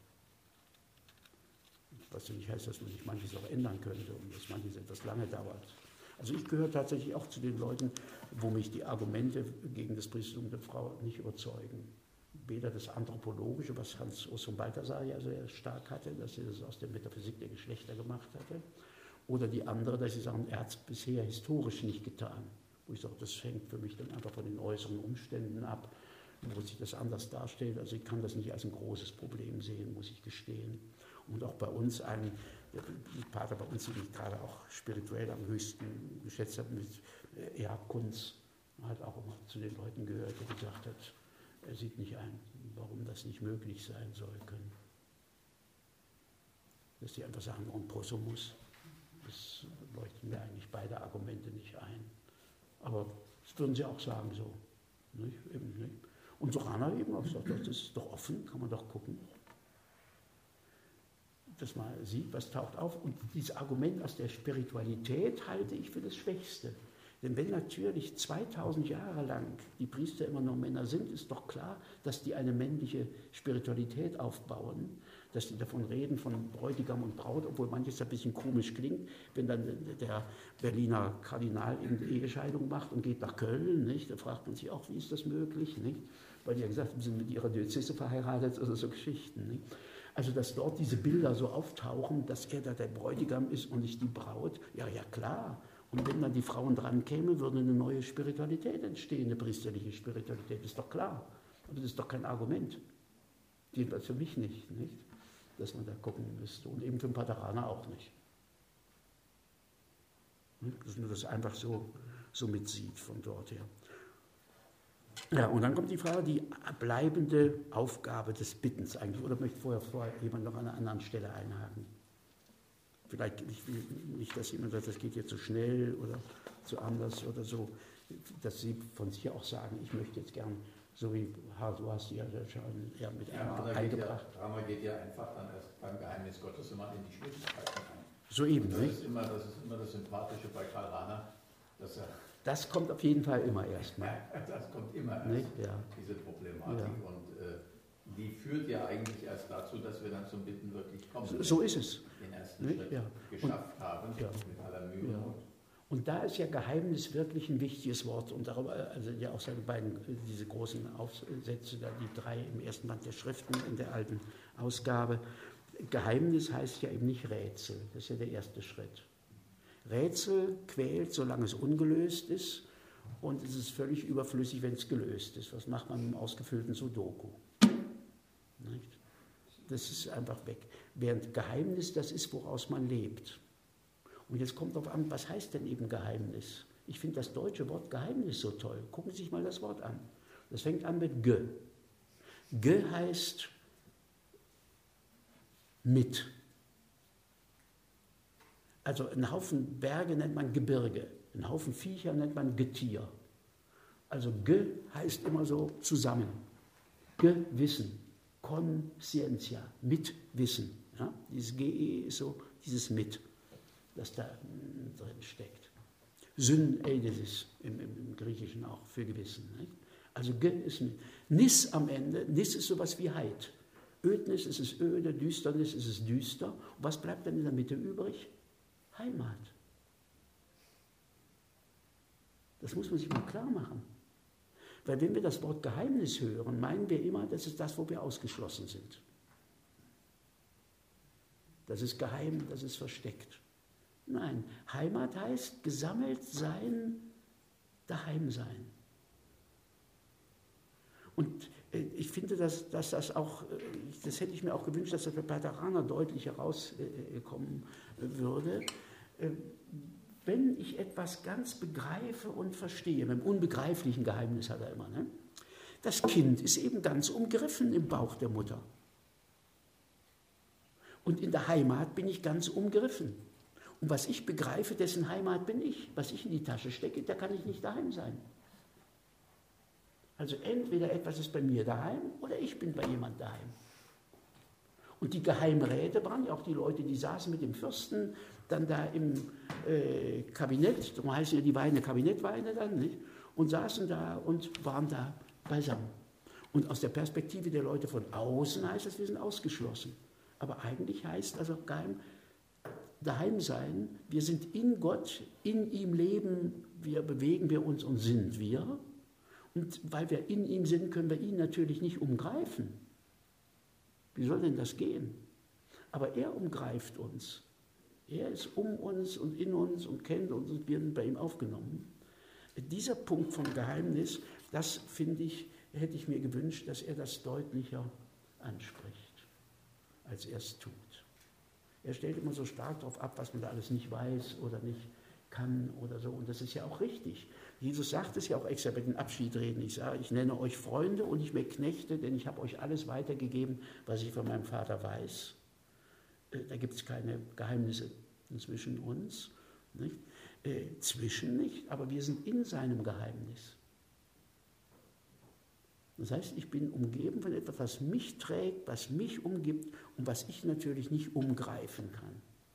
Was nicht heißt, dass man nicht manches auch ändern könnte und dass manches etwas lange dauert. Also ich gehöre tatsächlich auch zu den Leuten, wo mich die Argumente gegen das Priestertum der Frau nicht überzeugen. Weder das Anthropologische, was Hans Urs von Balthasar ja sehr stark hatte, dass er das aus der Metaphysik der Geschlechter gemacht hatte, oder die andere, dass sie sagen, er hat es bisher historisch nicht getan. Wo ich sage, das hängt für mich dann einfach von den äußeren Umständen ab, wo sich das anders darstellt. Also ich kann das nicht als ein großes Problem sehen, muss ich gestehen. Und auch bei uns, ein Pater bei uns, den ich gerade auch spirituell am höchsten geschätzt habe, mit Erhard Kunz, hat auch immer zu den Leuten gehört, der gesagt hat, er sieht nicht ein, warum das nicht möglich sein soll können. Dass die einfach sagen, warum Prosumus, das leuchten mir eigentlich beide Argumente nicht ein. Aber das würden sie auch sagen so. Nicht? Eben, nicht? Und so Rana eben auch gesagt, das ist doch offen, kann man doch gucken, dass man sieht, was taucht auf. Und dieses Argument aus der Spiritualität halte ich für das Schwächste. Denn wenn natürlich zweitausend Jahre lang die Priester immer nur Männer sind, ist doch klar, dass die eine männliche Spiritualität aufbauen, dass die davon reden, von Bräutigam und Braut, obwohl manches ein bisschen komisch klingt, wenn dann der Berliner Kardinal eben die Ehescheidung macht und geht nach Köln, nicht? Da fragt man sich auch, wie ist das möglich? Nicht? Weil die ja gesagt haben, sie sind mit ihrer Diözese verheiratet oder so Geschichten. Nicht? Also dass dort diese Bilder so auftauchen, dass er da der Bräutigam ist und nicht die Braut, ja, ja klar. Und wenn dann die Frauen dran kämen, würde eine neue Spiritualität entstehen, eine priesterliche Spiritualität, ist doch klar. Aber das ist doch kein Argument. Jedenfalls für mich nicht, nicht, dass man da gucken müsste. Und eben für den Pateraner auch nicht. Dass man das einfach so, so mitsieht von dort her. Ja, und dann kommt die Frage, die bleibende Aufgabe des Bittens eigentlich. Oder möchte vorher, vorher jemand noch an einer anderen Stelle einhaken? Vielleicht, ich will nicht, dass jemand sagt, das geht jetzt zu schnell oder zu anders oder so, dass Sie von sich auch sagen, ich möchte jetzt gern, so wie du hast ja schon eher mit ja, eingebracht. Ja, Drama geht ja einfach dann erst beim Geheimnis Gottes immer in die Schwierigkeiten rein. So eben, das nicht? Ist immer, das ist immer das Sympathische bei Karl Rahner, dass er... Das kommt auf jeden Fall immer erstmal. Das kommt immer erst, nicht? Ja. diese Problematik. Ja. Und äh, die führt ja eigentlich erst dazu, dass wir dann zum Bitten wirklich kommen. So, so ist es. Den ersten nicht? Schritt Ja. geschafft und, haben, ja. mit aller Mühe. Ja. Und da ist ja Geheimnis wirklich ein wichtiges Wort. Und darüber, also ja auch seine beiden, diese großen Aufsätze, da die drei im ersten Band der Schriften in der alten Ausgabe. Geheimnis heißt ja eben nicht Rätsel. Das ist ja der erste Schritt. Rätsel quält, solange es ungelöst ist. Und es ist völlig überflüssig, wenn es gelöst ist. Was macht man mit einem ausgefüllten Sudoku? Nicht? Das ist einfach weg. Während Geheimnis das ist, woraus man lebt. Und jetzt kommt darauf an, was heißt denn eben Geheimnis? Ich finde das deutsche Wort Geheimnis so toll. Gucken Sie sich mal das Wort an. Das fängt an mit Ge. Ge heißt mit. Also einen Haufen Berge nennt man Gebirge, einen Haufen Viecher nennt man Getier. Also Ge heißt immer so zusammen. Gewissen, Conscientia, Mitwissen. Ja? Dieses Ge ist so dieses Mit, das da drin steckt. Syneidesis im, im, im Griechischen auch für Gewissen. Nicht? Also Ge ist mit. Nis am Ende, Nis ist sowas wie Heid. Ödnis ist es öde, Düsternis ist es düster. Und was bleibt dann in der Mitte übrig? Heimat. Das muss man sich mal klar machen. Weil wenn wir das Wort Geheimnis hören, meinen wir immer, das ist das, wo wir ausgeschlossen sind. Das ist geheim, das ist versteckt. Nein, Heimat heißt gesammelt sein, daheim sein. Und ich finde, dass, dass das auch, das hätte ich mir auch gewünscht, dass das für Pateraner deutlich herauskommen würde. Wenn ich etwas ganz begreife und verstehe, mit dem unbegreiflichen Geheimnis hat er immer, ne? Das Kind ist eben ganz umgriffen im Bauch der Mutter. Und in der Heimat bin ich ganz umgriffen. Und was ich begreife, dessen Heimat bin ich. Was ich in die Tasche stecke, da kann ich nicht daheim sein. Also entweder etwas ist bei mir daheim oder ich bin bei jemand daheim. Und die Geheimräte waren ja auch die Leute, die saßen mit dem Fürsten dann da im äh, Kabinett, darum heißen ja die Weine Kabinettweine dann, nicht? Und saßen da und waren da beisammen. Und aus der Perspektive der Leute von außen heißt das, wir sind ausgeschlossen. Aber eigentlich heißt also geheim, daheim sein, wir sind in Gott, in ihm leben, wir bewegen wir uns und sind wir. Und weil wir in ihm sind, können wir ihn natürlich nicht umgreifen. Wie soll denn das gehen? Aber er umgreift uns. Er ist um uns und in uns und kennt uns und wir sind bei ihm aufgenommen. Dieser Punkt vom Geheimnis, das finde ich, hätte ich mir gewünscht, dass er das deutlicher anspricht, als er es tut. Er stellt immer so stark darauf ab, was man da alles nicht weiß oder nicht kann oder so. Und das ist ja auch richtig. Jesus sagt es ja auch extra bei den Abschiedreden. Ich sage, ich nenne euch Freunde und nicht mehr Knechte, denn ich habe euch alles weitergegeben, was ich von meinem Vater weiß. Da gibt es keine Geheimnisse zwischen uns. Nicht? Äh, zwischen nicht, aber wir sind in seinem Geheimnis. Das heißt, ich bin umgeben von etwas, was mich trägt, was mich umgibt und was ich natürlich nicht umgreifen kann.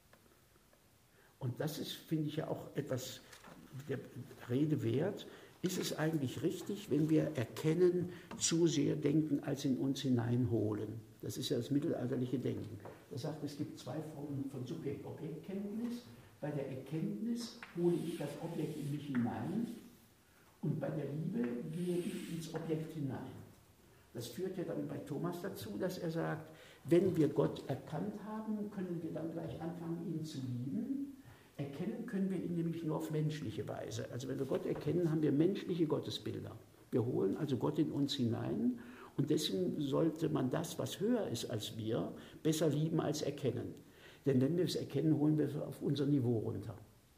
Und das ist, finde ich, ja auch etwas der Rede wert. Ist es eigentlich richtig, wenn wir erkennen, zu sehr denken, als in uns hineinholen? Das ist ja das mittelalterliche Denken. Das sagt, es gibt zwei Formen von Subjekt-Objekt-Kenntnis. Bei der Erkenntnis hole ich das Objekt in mich hinein und bei der Liebe gehe ich ins Objekt hinein. Das führt ja dann bei Thomas dazu, dass er sagt, wenn wir Gott erkannt haben, können wir dann gleich anfangen, ihn zu lieben. Erkennen können wir ihn nämlich nur auf menschliche Weise. Also wenn wir Gott erkennen, haben wir menschliche Gottesbilder. Wir holen also Gott in uns hinein und deswegen sollte man das, was höher ist als wir, besser lieben als erkennen. Denn wenn wir es erkennen, holen wir es auf unser Niveau runter.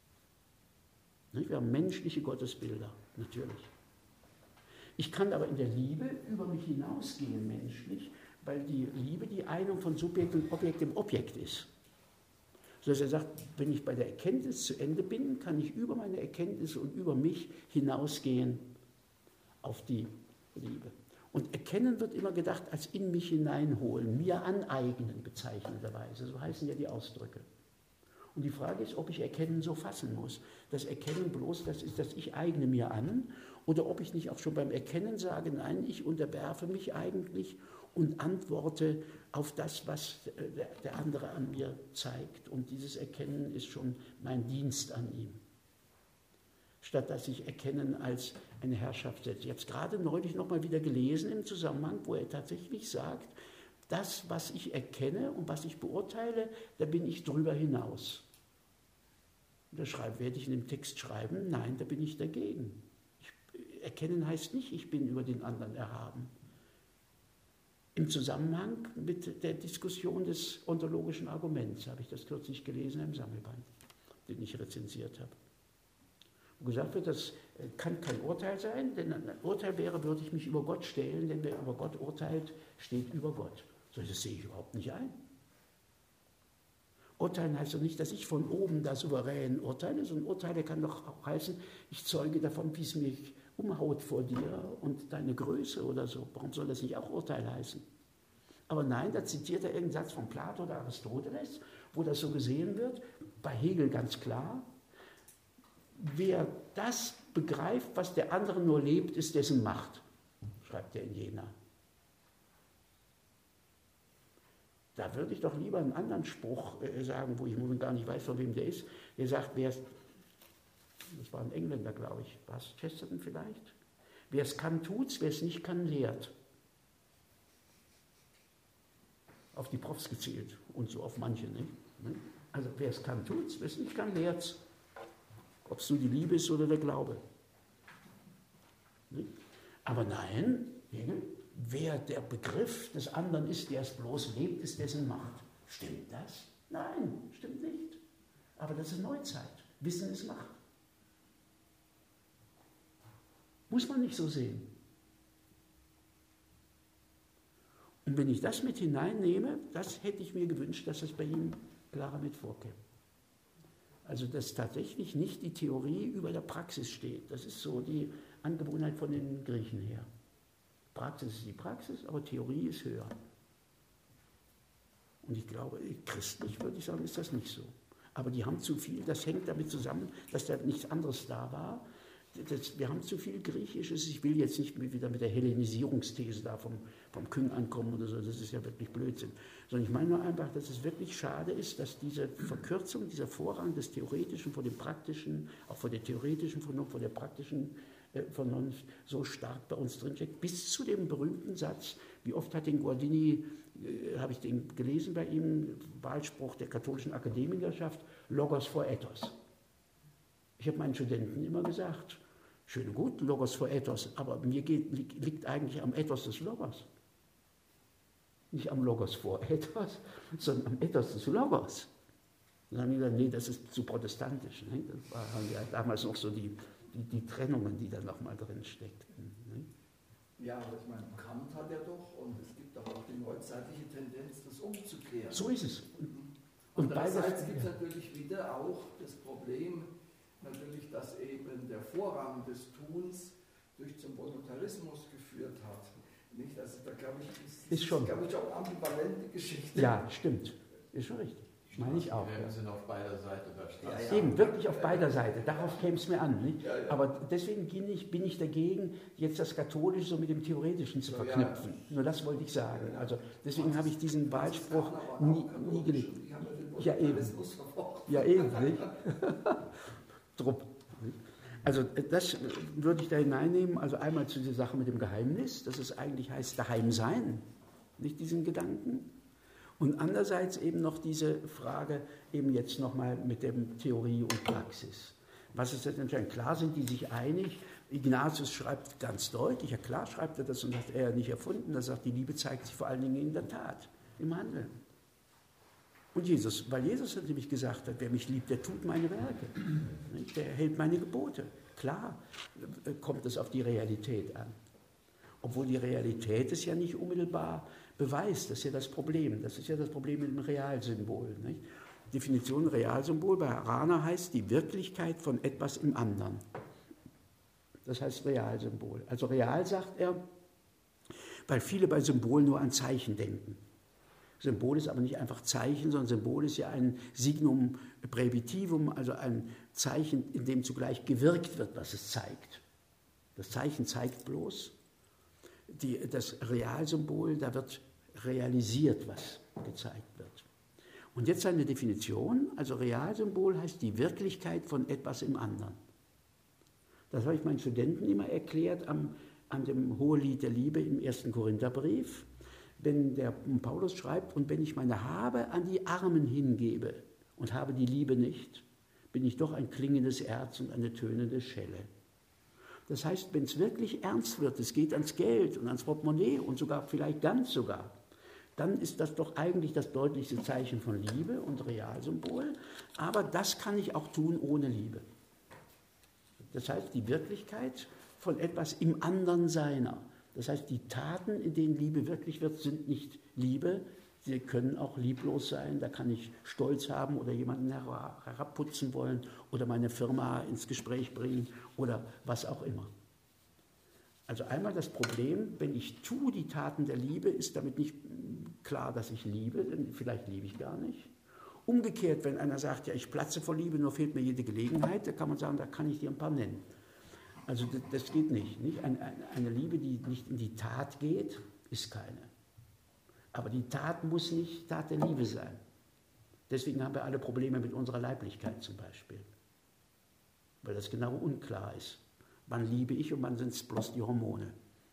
Wir haben menschliche Gottesbilder, natürlich. Ich kann aber in der Liebe über mich hinausgehen menschlich, weil die Liebe die Einung von Subjekt und Objekt im Objekt ist. Sodass er sagt, wenn ich bei der Erkenntnis zu Ende bin, kann ich über meine Erkenntnisse und über mich hinausgehen auf die Liebe. Und erkennen wird immer gedacht als in mich hineinholen, mir aneignen bezeichnenderweise. So heißen ja die Ausdrücke. Und die Frage ist, ob ich Erkennen so fassen muss. Das Erkennen bloß, das ist, dass ich eigne mir an, oder ob ich nicht auch schon beim Erkennen sage, nein, ich unterwerfe mich eigentlich und antworte auf das, was der andere an mir zeigt. Und dieses Erkennen ist schon mein Dienst an ihm. Statt dass ich Erkennen als eine Herrschaft setze. Ich habe es gerade neulich noch mal wieder gelesen im Zusammenhang, wo er tatsächlich sagt, das, was ich erkenne und was ich beurteile, da bin ich drüber hinaus. Und da schreibe, werde ich in dem Text schreiben, nein, da bin ich dagegen. Ich, erkennen heißt nicht, ich bin über den anderen erhaben. Im Zusammenhang mit der Diskussion des ontologischen Arguments habe ich das kürzlich gelesen im Sammelband, den ich rezensiert habe. Wo gesagt wird, das kann kein Urteil sein, denn ein Urteil wäre, würde ich mich über Gott stellen, denn wer über Gott urteilt, steht über Gott. So, das sehe ich überhaupt nicht ein. Urteilen heißt doch nicht, dass ich von oben da souverän urteile, sondern Urteile kann doch auch heißen, ich zeuge davon, wie es mich umhaut vor dir und deine Größe oder so. Warum soll das nicht auch Urteil heißen? Aber nein, da zitiert er irgendeinen Satz von Plato oder Aristoteles, wo das so gesehen wird, bei Hegel ganz klar, wer das begreift, was der andere nur lebt, ist dessen Macht, schreibt er in Jena. Da würde ich doch lieber einen anderen Spruch äh, sagen, wo ich nun gar nicht weiß, von wem der ist. Der sagt, wer es, das war ein Engländer, glaube ich, war es Chesterton vielleicht? Wer es kann, tut's, wer es nicht kann, lehrt. Auf die Profs gezielt und so auf manche, nicht? Also wer es kann, tut's, wer es nicht kann, lehrt's. Ob es nur die Liebe ist oder der Glaube. Nicht? Aber nein, wer der Begriff des anderen ist, der es bloß lebt, ist dessen Macht. Stimmt das? Nein, stimmt nicht. Aber das ist Neuzeit. Wissen ist Macht. Muss man nicht so sehen. Und wenn ich das mit hineinnehme, das hätte ich mir gewünscht, dass es bei ihm klarer mit vorkäme. Also dass tatsächlich nicht die Theorie über der Praxis steht. Das ist so die Angewohnheit von den Griechen her. Praxis ist die Praxis, aber Theorie ist höher. Und ich glaube, christlich würde ich sagen, ist das nicht so. Aber die haben zu viel, das hängt damit zusammen, dass da nichts anderes da war. Das, wir haben zu viel Griechisches. Ich will jetzt nicht wieder mit der Hellenisierungsthese da vom, vom Küng ankommen oder so, das ist ja wirklich Blödsinn. Sondern ich meine nur einfach, dass es wirklich schade ist, dass diese Verkürzung, dieser Vorrang des Theoretischen vor dem Praktischen, auch vor der theoretischen Vernunft, vor der praktischen äh, Vernunft so stark bei uns drinsteckt, bis zu dem berühmten Satz, wie oft hat den Guardini, äh, habe ich den gelesen bei ihm, Wahlspruch der katholischen Akademikerschaft, Logos for Ethos. Ich habe meinen Studenten immer gesagt, schön und gut, Logos for Ethos, aber mir geht, liegt eigentlich am Ethos des Logos. Nicht am Logos for Ethos, sondern am Ethos des Logos. Und dann haben die gesagt, nee, das ist zu protestantisch. Ne? Das waren ja damals noch so die, die, die Trennungen, die da nochmal drin steckten. Ne? Ja, aber ich meine, Kant hat ja doch, und es gibt doch auch die neuzeitliche Tendenz, das umzukehren. So ist es. Und, und andererseits gibt es natürlich wieder auch das Problem, natürlich, dass eben der Vorrang des Tuns durch zum Voluntarismus geführt hat. Nicht? Also da glaube ich, ist, ist schon. glaube ich, auch ambivalente Geschichte. Ja, stimmt. Ist schon richtig. Meine ich auch. Wir Ja. sind auf beider Seite der Straße. Ja, ja. Eben, wirklich auf beider Seiten. Darauf käme es mir an. Nicht? Ja, ja. Aber deswegen bin ich, bin ich dagegen, jetzt das Katholische so mit dem Theoretischen zu So, ja. verknüpfen. Nur das wollte ich sagen. Also deswegen habe ich diesen Wahlspruch nie, nie gelegt. Ja, eben. Ja, eben, nicht? Drupp. Also das würde ich da hineinnehmen. Also einmal zu dieser Sache mit dem Geheimnis, dass es eigentlich heißt daheim sein, nicht diesen Gedanken. Und andererseits eben noch diese Frage, eben jetzt nochmal mit dem Theorie und Praxis. Was ist jetzt entscheidend? Klar sind die sich einig. Ignatius schreibt ganz deutlich, ja klar schreibt er das und hat er nicht erfunden. Er sagt, die Liebe zeigt sich vor allen Dingen in der Tat, im Handeln. Und Jesus, weil Jesus hat nämlich gesagt hat, wer mich liebt, der tut meine Werke. Der hält meine Gebote. Klar kommt es auf die Realität an. Obwohl die Realität es ja nicht unmittelbar beweist, das ist ja das Problem. Das ist ja das Problem mit dem Realsymbol. Nicht? Definition Realsymbol bei Rahner heißt die Wirklichkeit von etwas im anderen. Das heißt Realsymbol. Also real sagt er, weil viele bei Symbolen nur an Zeichen denken. Symbol ist aber nicht einfach Zeichen, sondern Symbol ist ja ein Signum Praevitivum, also ein Zeichen, in dem zugleich gewirkt wird, was es zeigt. Das Zeichen zeigt bloß. Die, das Realsymbol, da wird realisiert, was gezeigt wird. Und jetzt eine Definition, also Realsymbol heißt die Wirklichkeit von etwas im anderen. Das habe ich meinen Studenten immer erklärt am, an dem Hohelied der Liebe im ersten Korintherbrief, wenn der Paulus schreibt, und wenn ich meine Habe an die Armen hingebe und habe die Liebe nicht, bin ich doch ein klingendes Erz und eine tönende Schelle. Das heißt, wenn es wirklich ernst wird, es geht ans Geld und ans Portemonnaie und sogar vielleicht ganz sogar, dann ist das doch eigentlich das deutlichste Zeichen von Liebe und Realsymbol. Aber das kann ich auch tun ohne Liebe. Das heißt, die Wirklichkeit von etwas im anderen seiner. Das heißt, die Taten, in denen Liebe wirklich wird, sind nicht Liebe. Sie können auch lieblos sein. Da kann ich Stolz haben oder jemanden herabputzen wollen oder meine Firma ins Gespräch bringen oder was auch immer. Also einmal das Problem, wenn ich tue die Taten der Liebe, ist damit nicht klar, dass ich liebe, denn vielleicht liebe ich gar nicht. Umgekehrt, wenn einer sagt, ja, ich platze vor Liebe, nur fehlt mir jede Gelegenheit, da kann man sagen, da kann ich dir ein paar nennen. Also das, das geht nicht. nicht? Eine, eine Liebe, die nicht in die Tat geht, ist keine. Aber die Tat muss nicht Tat der Liebe sein. Deswegen haben wir alle Probleme mit unserer Leiblichkeit zum Beispiel. Weil das genau unklar ist. Wann liebe ich und wann sind es bloß die Hormone.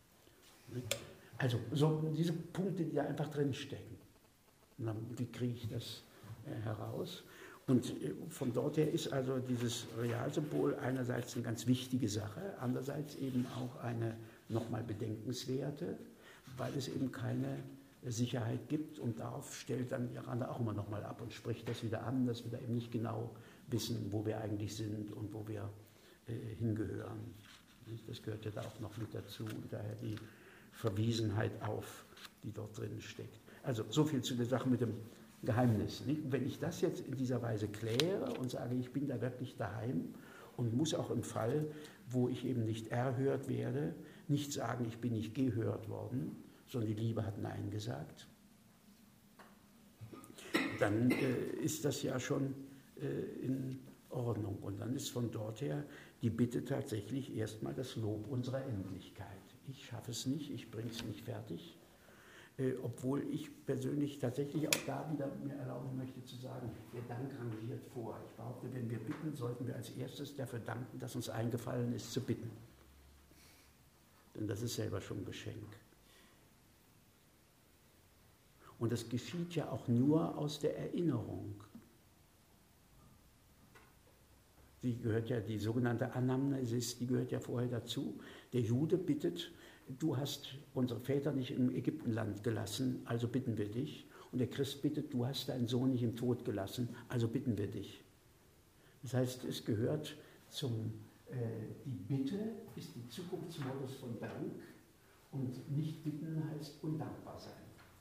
Also so diese Punkte, die da einfach drinstecken. Und dann, wie kriege ich das äh, heraus? Und von dort her ist also dieses Realsymbol einerseits eine ganz wichtige Sache, andererseits eben auch eine nochmal bedenkenswerte, weil es eben keine Sicherheit gibt und darauf stellt dann Irana auch immer nochmal ab und spricht das wieder an, dass wir da eben nicht genau wissen, wo wir eigentlich sind und wo wir äh, hingehören. Das gehört ja da auch noch mit dazu und daher die Verwiesenheit auf, die dort drin steckt. Also so viel zu der Sache mit dem Geheimnis. Nicht? Wenn ich das jetzt in dieser Weise kläre und sage, ich bin da wirklich daheim und muss auch im Fall, wo ich eben nicht erhört werde, nicht sagen, ich bin nicht gehört worden, sondern die Liebe hat Nein gesagt, dann äh, ist das ja schon äh, in Ordnung. Und dann ist von dort her die Bitte tatsächlich erstmal das Lob unserer Endlichkeit. Ich schaffe es nicht, ich bringe es nicht fertig. Äh, obwohl ich persönlich tatsächlich auch da wieder mir erlauben möchte zu sagen, der Dank rangiert vor. Ich behaupte, wenn wir bitten, sollten wir als erstes dafür danken, dass uns eingefallen ist zu bitten. Denn das ist selber schon ein Geschenk. Und das geschieht ja auch nur aus der Erinnerung. Die gehört ja, die sogenannte Anamnesis, die gehört ja vorher dazu. Der Jude bittet, du hast unsere Väter nicht im Ägyptenland gelassen, also bitten wir dich. Und der Christ bittet, du hast deinen Sohn nicht im Tod gelassen, also bitten wir dich. Das heißt, es gehört zum, äh, die Bitte ist die Zukunftsmodus von Dank und nicht bitten heißt undankbar sein.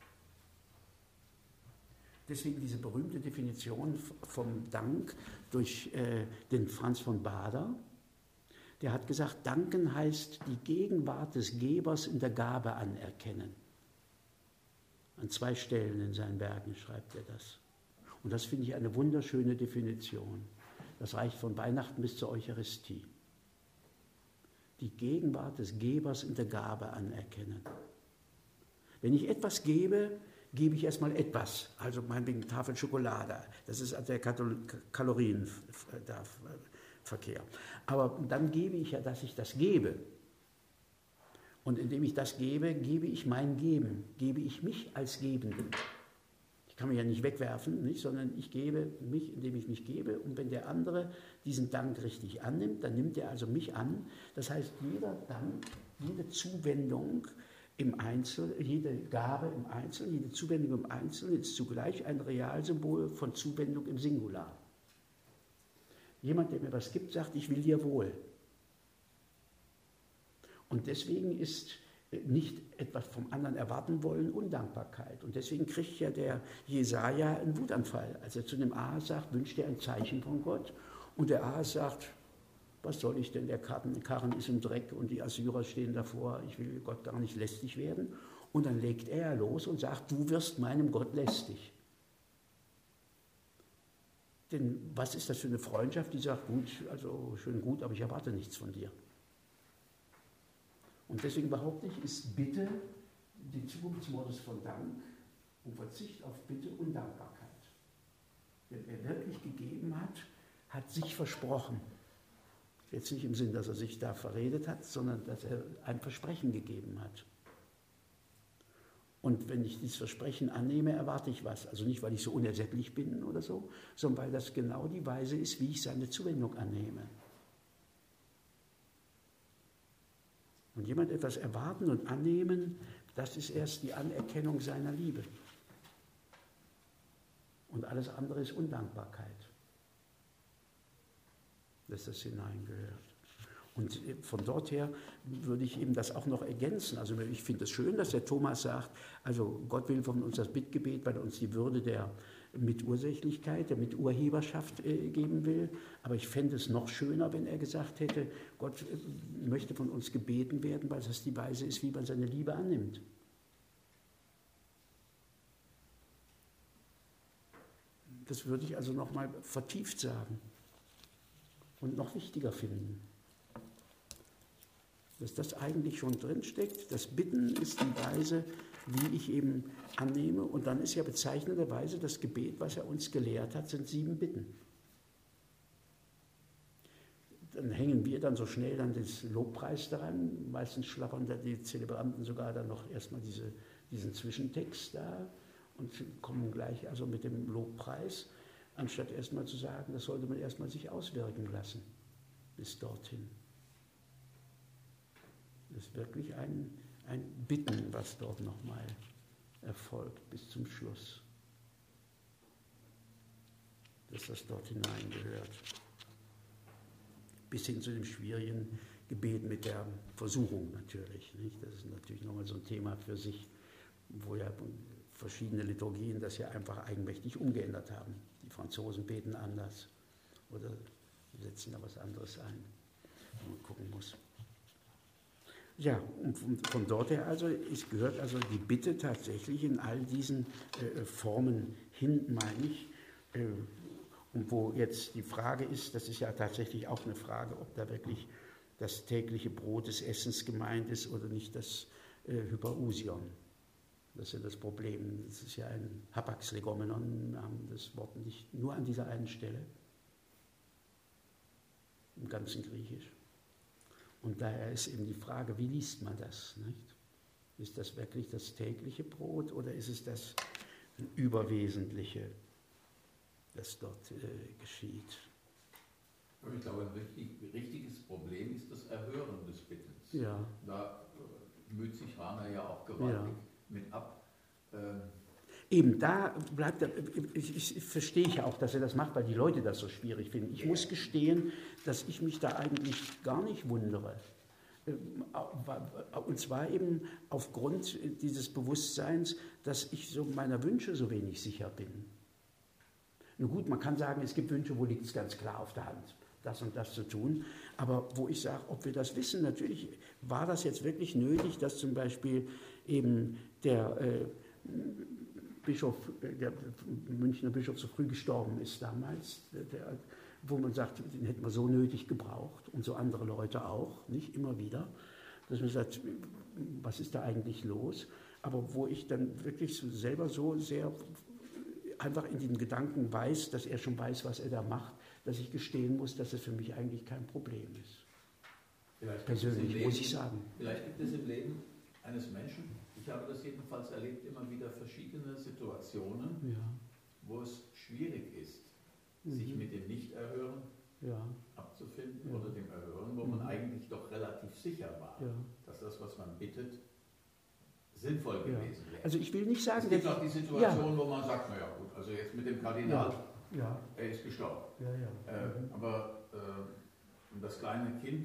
Deswegen diese berühmte Definition vom Dank durch äh, den Franz von Baader, der hat gesagt, danken heißt die Gegenwart des Gebers in der Gabe anerkennen. An zwei Stellen in seinen Werken schreibt er das. Und das finde ich eine wunderschöne Definition. Das reicht von Weihnachten bis zur Eucharistie. Die Gegenwart des Gebers in der Gabe anerkennen. Wenn ich etwas gebe, gebe ich erstmal etwas, also meinetwegen Tafel Schokolade. Das ist der Kalorienverkehr. Aber dann gebe ich ja, dass ich das gebe. Und indem ich das gebe, gebe ich mein Geben, gebe ich mich als Gebenden. Ich kann mich ja nicht wegwerfen, nicht, sondern ich gebe mich, indem ich mich gebe. Und wenn der andere diesen Dank richtig annimmt, dann nimmt er also mich an. Das heißt, jeder Dank, jede Zuwendung im Einzelnen, jede Gabe im Einzelnen, jede Zuwendung im Einzelnen ist zugleich ein Realsymbol von Zuwendung im Singular. Jemand, der mir was gibt, sagt, ich will dir wohl. Und deswegen ist nicht etwas vom anderen erwarten wollen Undankbarkeit. Und deswegen kriegt ja der Jesaja einen Wutanfall, als er zu dem Ahas sagt, wünscht dir ein Zeichen von Gott. Und der Ahas sagt, was soll ich denn, der Karren, Karren ist im Dreck und die Assyrer stehen davor, ich will Gott gar nicht lästig werden. Und dann legt er los und sagt, du wirst meinem Gott lästig. Denn was ist das für eine Freundschaft, die sagt, gut, also schön gut, aber ich erwarte nichts von dir. Und deswegen behaupte ich, ist Bitte die Zukunftsmodus von Dank und Verzicht auf Bitte und Dankbarkeit. Denn wer wirklich gegeben hat, hat sich versprochen. Jetzt nicht im Sinn, dass er sich da verredet hat, sondern dass er ein Versprechen gegeben hat. Und wenn ich dieses Versprechen annehme, erwarte ich was. Also nicht, weil ich so unersättlich bin oder so, sondern weil das genau die Weise ist, wie ich seine Zuwendung annehme. Und jemand etwas erwarten und annehmen, das ist erst die Anerkennung seiner Liebe. Und alles andere ist Undankbarkeit, dass das hineingehört. Und von dort her würde ich eben das auch noch ergänzen. Also ich finde es schön, dass der Thomas sagt, also Gott will von uns das Bittgebet, weil er uns die Würde der Mitursächlichkeit, der Miturheberschaft äh, geben will. Aber ich fände es noch schöner, wenn er gesagt hätte, Gott äh, möchte von uns gebeten werden, weil das die Weise ist, wie man seine Liebe annimmt. Das würde ich also noch mal vertieft sagen und noch wichtiger finden. Dass das eigentlich schon drinsteckt. Das Bitten ist die Weise, wie ich eben annehme. Und dann ist ja bezeichnenderweise das Gebet, was er uns gelehrt hat, sind sieben Bitten. Dann hängen wir dann so schnell dann das Lobpreis daran. Meistens schlappern da die Zelebranten sogar dann noch erstmal diese, diesen Zwischentext da und kommen gleich also mit dem Lobpreis, anstatt erstmal zu sagen, das sollte man erstmal sich auswirken lassen bis dorthin. Das ist wirklich ein, ein Bitten, was dort nochmal erfolgt, bis zum Schluss. Dass das dort hineingehört. Bis hin zu dem schwierigen Gebet mit der Versuchung natürlich. Nicht? Das ist natürlich nochmal so ein Thema für sich, wo ja verschiedene Liturgien das ja einfach eigenmächtig umgeändert haben. Die Franzosen beten anders oder setzen da was anderes ein, wo man gucken muss. Ja, und von dort her also, es gehört also die Bitte tatsächlich in all diesen äh, Formen hin, meine ich. Äh, und wo jetzt die Frage ist, das ist ja tatsächlich auch eine Frage, ob da wirklich das tägliche Brot des Essens gemeint ist oder nicht das äh, Hyparusion. Das ist ja das Problem. Das ist ja ein Hapax-Legomenon, wir haben das Wort nicht nur an dieser einen Stelle, im ganzen Griechisch. Und daher ist eben die Frage, wie liest man das? Nicht? Ist das wirklich das tägliche Brot oder ist es das Überwesentliche, das dort äh, geschieht? Ich glaube, ein richtig, richtiges Problem ist das Erhören des Bittens. Ja. Da äh, müht sich Rahner ja auch gewaltig ja. mit ab. Ähm, Eben, da bleibt er, ich, ich verstehe ja auch, dass er das macht, weil die Leute das so schwierig finden. Ich muss gestehen, dass ich mich da eigentlich gar nicht wundere. Und zwar eben aufgrund dieses Bewusstseins, dass ich so meiner Wünsche so wenig sicher bin. Nun gut, man kann sagen, es gibt Wünsche, wo liegt es ganz klar auf der Hand. das und das zu tun. Aber wo ich sage, ob wir das wissen, natürlich war das jetzt wirklich nötig, dass zum Beispiel eben der äh, Bischof, der Münchner Bischof so früh gestorben ist damals, der, wo man sagt, den hätten wir so nötig gebraucht und so andere Leute auch, nicht immer wieder, dass man sagt, was ist da eigentlich los? Aber wo ich dann wirklich so selber so sehr einfach in den Gedanken weiß, dass er schon weiß, was er da macht, dass ich gestehen muss, dass es für mich eigentlich kein Problem ist. Vielleicht Persönlich, Leben, muss ich sagen. Vielleicht gibt es im Leben eines Menschen, ich habe das jedenfalls erlebt, immer wieder verschiedene Situationen, Ja. wo es schwierig ist, Mhm. sich mit dem Nicht-Erhören Ja. abzufinden Ja. oder dem Erhören, wo man Mhm. eigentlich doch relativ sicher war, Ja. dass das, was man bittet, sinnvoll Ja. gewesen wäre. Also ich will nicht sagen, es gibt dass- auch die Situation, wo man sagt, naja gut, also jetzt mit dem Kardinal, Ja. Ja. er ist gestorben. Ja, ja. Äh, Mhm. aber äh, und das kleine Kind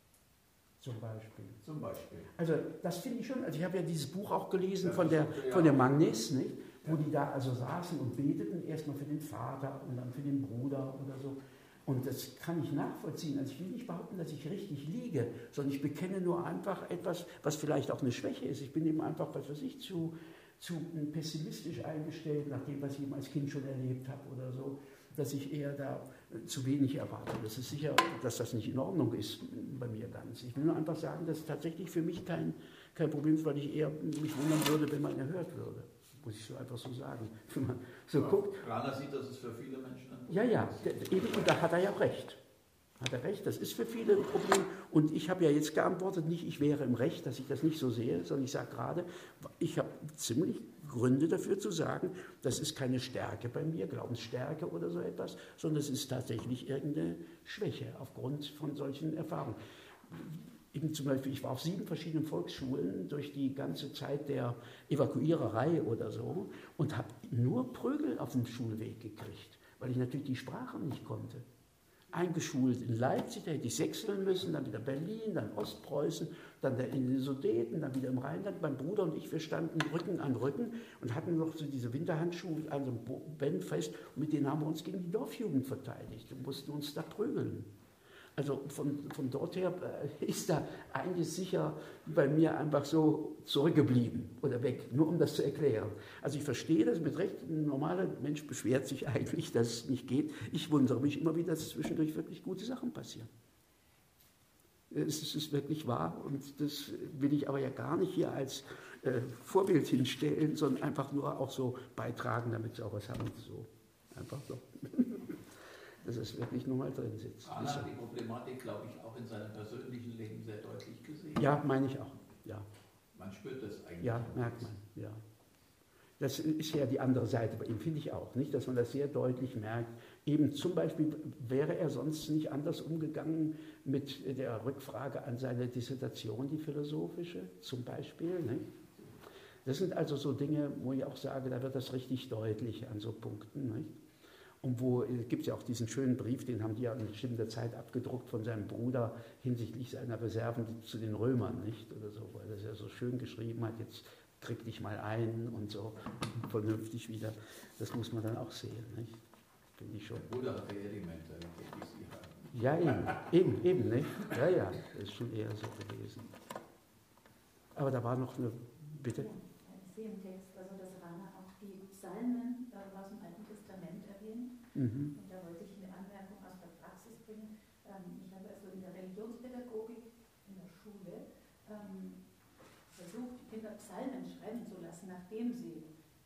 Zum Beispiel. zum Beispiel. Also das finde ich schon, also ich habe ja dieses Buch auch gelesen Ja, von der, das- ja. von der Magnis, nicht? Wo die da also saßen und beteten, erstmal für den Vater und dann für den Bruder oder so. Und das kann ich nachvollziehen. Also ich will nicht behaupten, dass ich richtig liege, sondern ich bekenne nur einfach etwas, was vielleicht auch eine Schwäche ist. Ich bin eben einfach, was weiß ich, zu, zu pessimistisch eingestellt, nach dem, was ich eben als Kind schon erlebt habe oder so, dass ich eher da zu wenig erwarte. Das ist sicher, dass das nicht in Ordnung ist bei mir ganz. Ich will nur einfach sagen, dass es tatsächlich für mich kein, kein Problem ist, weil ich eher mich wundern würde, wenn man erhört würde. Muss ich so einfach so sagen. Wenn man so Ja, guckt. Rahner sieht, dass es für viele Menschen ein Problem Ja, ja, ist. der- eben, und da hat er ja auch recht. Hat er recht, das ist für viele ein Problem. Und ich habe ja jetzt geantwortet, nicht ich wäre im Recht, dass ich das nicht so sehe, sondern ich sage gerade, ich habe ziemlich Gründe dafür zu sagen, das ist keine Stärke bei mir, Glaubensstärke oder so etwas, sondern es ist tatsächlich irgendeine Schwäche aufgrund von solchen Erfahrungen. Eben zum Beispiel, ich war auf sieben verschiedenen Volksschulen durch die ganze Zeit der Evakuiererei oder so und habe nur Prügel auf dem Schulweg gekriegt, weil ich natürlich die Sprache nicht konnte. Eingeschult in Leipzig, da hätte ich sechseln müssen, dann wieder Berlin, dann Ostpreußen, dann in den Sudeten, dann wieder im Rheinland. Mein Bruder und ich, wir standen Rücken an Rücken und hatten noch so diese Winterhandschuhe an so einem Band fest und mit denen haben wir uns gegen die Dorfjugend verteidigt und mussten uns da prügeln. Also von, von dort her ist da eigentlich sicher bei mir einfach so zurückgeblieben oder weg, nur um das zu erklären. Also ich verstehe das mit Recht, ein normaler Mensch beschwert sich eigentlich, dass es nicht geht. Ich wundere mich immer wieder, dass zwischendurch wirklich gute Sachen passieren. Es ist wirklich wahr und das will ich aber ja gar nicht hier als äh, Vorbild hinstellen, sondern einfach nur auch so beitragen, damit sie auch was haben. So. Einfach so. Dass es wirklich nur mal drin sitzt. Rahner hat die Problematik, glaube ich, auch in seinem persönlichen Leben sehr deutlich gesehen. Ja, meine ich auch. Ja, Man spürt das eigentlich. ja merkt man. Ja. Das ist ja die andere Seite bei ihm, finde ich auch. Nicht, dass man das sehr deutlich merkt. Eben zum Beispiel wäre er sonst nicht anders umgegangen mit der Rückfrage an seine Dissertation, die philosophische, zum Beispiel. Nicht? Das sind also so Dinge, wo ich auch sage, da wird das richtig deutlich an so Punkten. Nicht? Und wo gibt es ja auch diesen schönen Brief, den haben die ja in bestimmter Zeit abgedruckt von seinem Bruder hinsichtlich seiner Reserven zu den Römern, nicht? Oder so, weil er das ja so schön geschrieben hat, jetzt krieg dich mal ein und so vernünftig wieder. Das muss man dann auch sehen, nicht? Finde ich schon. Der Bruder hatte eher die Mentalität, die Sie haben. Ja, eben, eben, eben, nicht? Ja, ja, das ist schon eher so gewesen. Aber da war noch eine, bitte? Ja, ich sehe im Text, also dass Rahner auch die Psalmen aus dem Alten Testament erwähnt. Mhm. Und da wollte ich eine Anmerkung aus der Praxis bringen. Ähm, ich habe also in der Religionspädagogik in der Schule ähm, versucht, Kinder Psalmen schreiben zu lassen, nachdem sie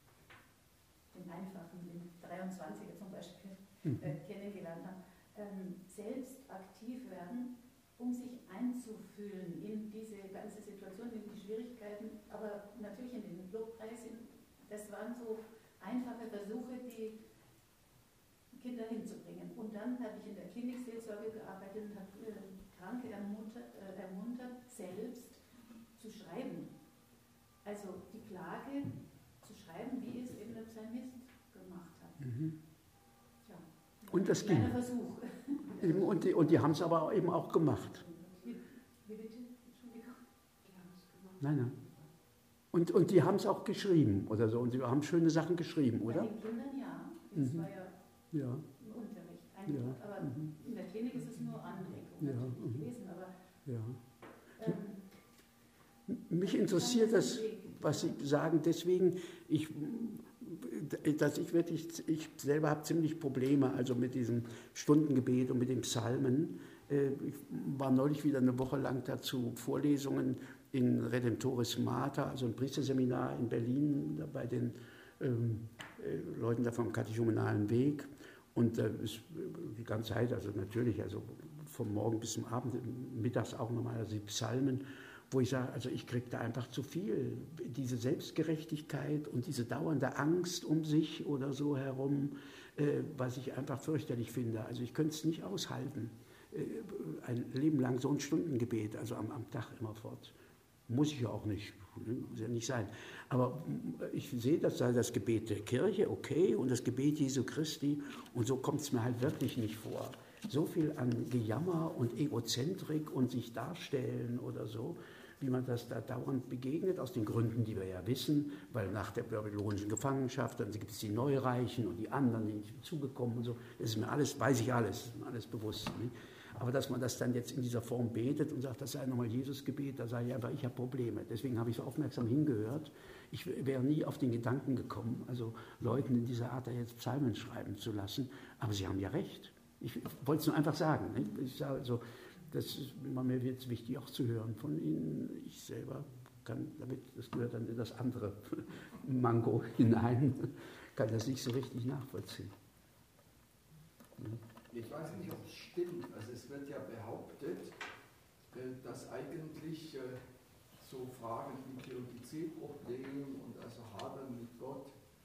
den einfachen, den dreiundzwanziger zum Beispiel, äh, kennengelernt haben, ähm, selbst aktiv werden, um sich einzufühlen in diese ganze Situation, in die Schwierigkeiten, aber natürlich in den Lobpreis. Das waren so einfache Versuche, die Kinder hinzubringen. Und dann habe ich in der Klinikseelsorge gearbeitet und habe äh, Kranke ermuntert, äh, ermuntert, selbst zu schreiben. Also die Klage zu schreiben, wie es eben der Psalmist gemacht hat. Mhm. Ja. Und das Ein ging. kleiner Versuch. Eben, und die, und die haben es aber eben auch gemacht. Wie, wie bitte? Entschuldigung. Die haben es gemacht. Nein, nein. Und, und die haben es auch geschrieben oder so. Und sie haben schöne Sachen geschrieben, oder? Bei den Kindern ja. Das Mhm. war ja Ja. im Unterricht eingebracht. Ja. Aber Mhm. in der Klinik ist es Ja, natürlich nicht mhm. lesen, aber Ja. ähm, Mich interessiert das, was Sie sagen, deswegen, ich, dass ich wirklich, ich selber habe ziemlich Probleme, also mit diesem Stundengebet und mit den Psalmen. Ich war neulich wieder eine Woche lang dazu Vorlesungen in Redemptoris Mater, also ein Priesterseminar in Berlin, bei den ähm, Leuten da vom katechumenalen Weg. Und da ist die ganze Zeit, also natürlich, also vom Morgen bis zum Abend, mittags auch nochmal, also die Psalmen, wo ich sage, also ich kriege da einfach zu viel. Diese Selbstgerechtigkeit und diese dauernde Angst um sich oder so herum, äh, was ich einfach fürchterlich finde. Also ich könnte es nicht aushalten. Äh, ein Leben lang so ein Stundengebet, also am, am Tag immerfort. Muss ich ja auch nicht, muss ja nicht sein. Aber ich sehe, das sei das Gebet der Kirche, okay, und das Gebet Jesu Christi, und so kommt es mir halt wirklich nicht vor. So viel an Gejammer und Egozentrik und sich darstellen oder so, wie man das da dauernd begegnet, aus den Gründen, die wir ja wissen, weil nach der babylonischen Gefangenschaft, dann gibt es die Neureichen und die anderen, die nicht zugekommen und so, das ist mir alles, weiß ich alles, ist mir alles bewusst. Nicht? Aber dass man das dann jetzt in dieser Form betet und sagt, das sei nochmal Jesus-Gebet, da sage ich einfach, ich habe Probleme. Deswegen habe ich so aufmerksam hingehört. Ich wäre nie auf den Gedanken gekommen, also Leuten in dieser Art da jetzt Psalmen schreiben zu lassen. Aber sie haben ja recht. Ich wollte es nur einfach sagen. Nicht? Ich sage also, das ist mir jetzt wichtig auch zu hören von Ihnen. Ich selber kann damit, das gehört dann in das andere Mango hinein, kann das nicht so richtig nachvollziehen. Ich weiß nicht, ob es stimmt. Also es wird ja behauptet, dass eigentlich so Fragen wie Theodizee-Problem und also Hadern mit Gott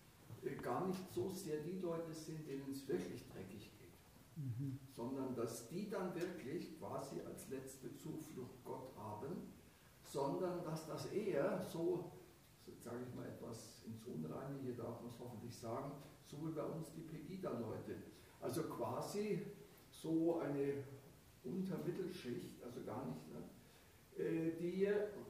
gar nicht so sehr die Leute sind, denen es wirklich dreckig geht, mhm. sondern dass die dann wirklich quasi als letzte Zuflucht Gott haben, sondern dass das eher so, so sage ich mal etwas ins Unreine, hier darf man es hoffentlich sagen, so wie bei uns die Pegida-Leute. Also quasi so eine Untermittelschicht, also gar nicht, ne, die,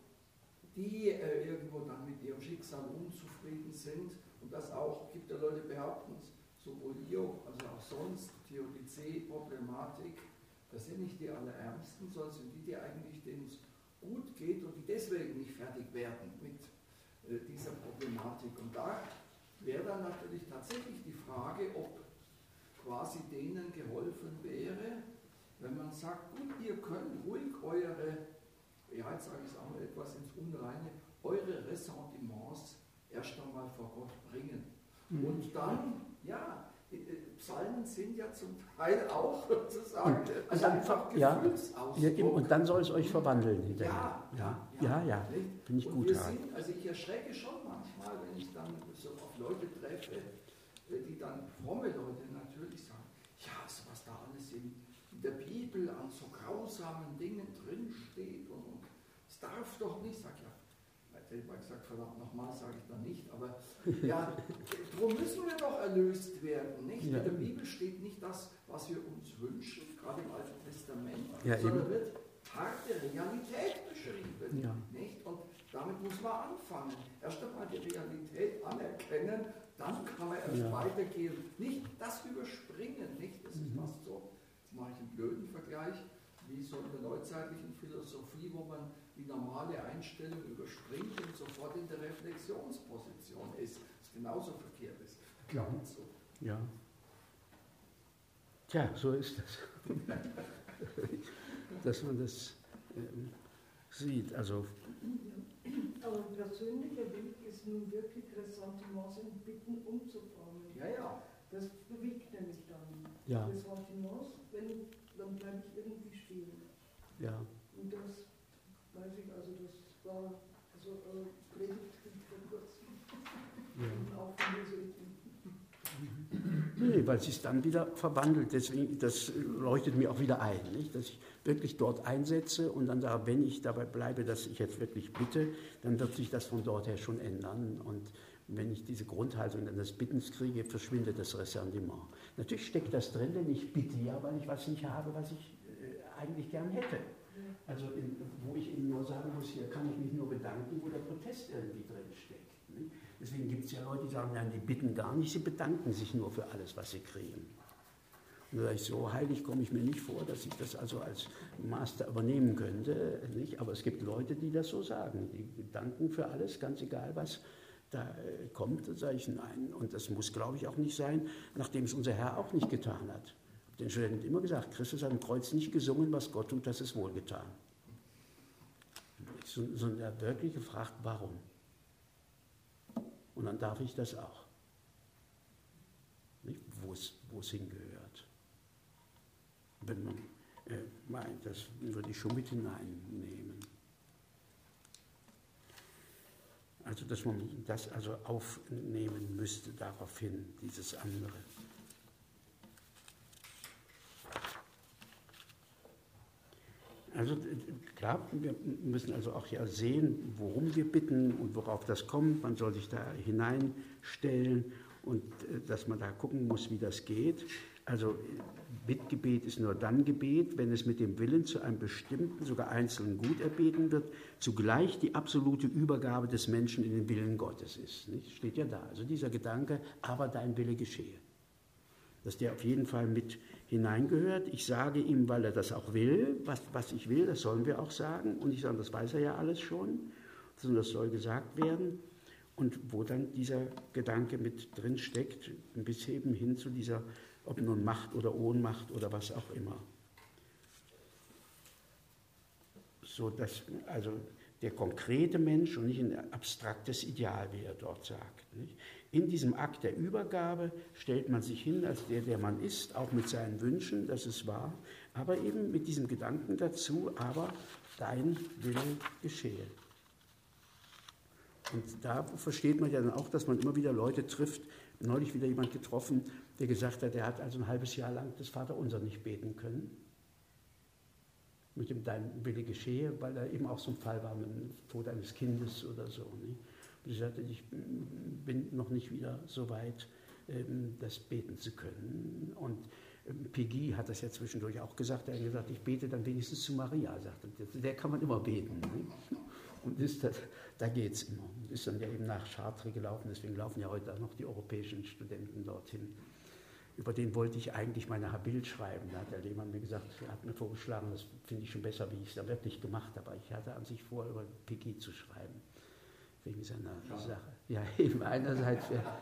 die irgendwo dann mit ihrem Schicksal unzufrieden sind und das auch, gibt ja Leute, behaupten es, sowohl Hiob, also auch sonst, Theodizee-Problematik, das sind nicht die Allerärmsten, sondern sind die, die eigentlich denen es gut geht und die deswegen nicht fertig werden mit äh, dieser Problematik. Und da wäre dann natürlich tatsächlich die Frage, ob quasi denen geholfen wäre, wenn man sagt, gut, ihr könnt ruhig eure, ja jetzt sage ich es auch mal etwas ins Unreine, eure Ressentiments erst einmal vor Gott bringen. Mhm. Und dann, ja, Psalmen sind ja zum Teil auch sozusagen und also einfach Gefühlsausdruck. Ja, und dann soll es euch verwandeln hinterher. Ja, ja, ja, ja, ja. Finde ich gut. Sind, also ich erschrecke schon manchmal, wenn ich dann so auf Leute treffe, die dann fromme Leute natürlich sagen, ja, also was da alles in der Bibel an so grausamen Dingen drinsteht und es darf doch nicht, sag ja, ich hätte mal gesagt, verdammt nochmal, sage ich dann nicht, aber ja, darum müssen wir doch erlöst werden, nicht? Ja. In der Bibel steht nicht das, was wir uns wünschen, gerade im Alten Testament, ja, sondern eben. Wird harte Realität beschrieben, ja. Nicht? Und damit muss man anfangen. Erst einmal die Realität anerkennen, dann kann man erst ja. weitergehen. Nicht das überspringen, nicht? Das ist fast so, jetzt mache ich einen blöden Vergleich, wie so in der neuzeitlichen Philosophie, wo man die normale Einstellung überspringt und sofort in der Reflexionsposition ist. Das ist genauso verkehrt ist. Glaubt so. Ja. Tja, so ist das. Dass man das ähm, sieht. Also. Aber ein persönlicher Weg ist nun wirklich Ressentiments in Bitten umzuformen. Ja, ja. Das bewegt nämlich dann. Ja. Ressentiments, wenn, dann bleibe ich irgendwie stehen. Ja. Und das weiß ich, also das war also äh, Predigt vor kurzem. Ja. Auch von Jesuiten. Nee, weil es sich dann wieder verwandelt. Deswegen, das leuchtet mir auch wieder ein, nicht? Dass ich wirklich dort einsetze und dann sage, wenn ich dabei bleibe, dass ich jetzt wirklich bitte, dann wird sich das von dort her schon ändern. Und wenn ich diese Grundhaltung des Bittens kriege, verschwindet das Ressentiment. Natürlich steckt das drin, denn ich bitte ja, weil ich was nicht habe, was ich äh, eigentlich gern hätte. Also in, wo ich Ihnen nur sagen muss, hier kann ich mich nur bedanken, wo der Protest irgendwie drin steckt. Nicht? Deswegen gibt es ja Leute, die sagen, nein, die bitten gar nicht, sie bedanken sich nur für alles, was sie kriegen. Und da sage ich, so heilig komme ich mir nicht vor, dass ich das also als Master übernehmen könnte. Nicht? Aber es gibt Leute, die das so sagen. Die danken für alles, ganz egal was da kommt, sage ich nein. Und das muss, glaube ich, auch nicht sein, nachdem es unser Herr auch nicht getan hat. Ich habe den Studenten immer gesagt, Christus hat am Kreuz nicht gesungen, was Gott tut, das ist wohlgetan. Sondern er hat wirklich gefragt, warum? Und dann darf ich das auch. Nicht? Wo es, wo es hingehört. Wenn man äh, meint, das würde ich schon mit hineinnehmen. Also, dass man das also aufnehmen müsste, daraufhin, dieses andere. Also klar, wir müssen also auch ja sehen, worum wir bitten und worauf das kommt. Man soll sich da hineinstellen und dass man da gucken muss, wie das geht. Also Bittgebet ist nur dann Gebet, wenn es mit dem Willen zu einem bestimmten, sogar einzelnen Gut erbeten wird, zugleich die absolute Übergabe des Menschen in den Willen Gottes ist. Nicht? Steht ja da. Also dieser Gedanke, aber dein Wille geschehe. Dass der auf jeden Fall mit hineingehört. Ich sage ihm, weil er das auch will, was, was ich will, das sollen wir auch sagen. Und ich sage, das weiß er ja alles schon, sondern das soll gesagt werden. Und wo dann dieser Gedanke mit drin steckt, bis eben hin zu dieser, ob nun Macht oder Ohnmacht oder was auch immer. So dass also der konkrete Mensch und nicht ein abstraktes Ideal, wie er dort sagt. Nicht? In diesem Akt der Übergabe stellt man sich hin als der, der man ist, auch mit seinen Wünschen, das ist wahr, aber eben mit diesem Gedanken dazu, aber dein Wille geschehe. Und da versteht man ja dann auch, dass man immer wieder Leute trifft, neulich wieder jemand getroffen, der gesagt hat, er hat also ein halbes Jahr lang das Vaterunser nicht beten können. Mit dem Dein Wille geschehe, weil er eben auch so ein Fall war mit dem Tod eines Kindes oder so. Nicht? Und ich sagte, ich bin noch nicht wieder so weit, das beten zu können. Und Peggy hat das ja zwischendurch auch gesagt, er hat gesagt, ich bete dann wenigstens zu Maria, sagte, der kann man immer beten. Nicht? Und ist das, da geht es immer. Ist dann ja eben nach Chartres gelaufen, deswegen laufen ja heute auch noch die europäischen Studenten dorthin. Über den wollte ich eigentlich meine Habil schreiben. Da hat der Lehmann mir gesagt, er hat mir vorgeschlagen, das finde ich schon besser, wie ich es da wirklich gemacht habe. Aber ich hatte an sich vor, über Peggy zu schreiben. Wegen seiner ja. Sache. Ja, eben einerseits. Ja,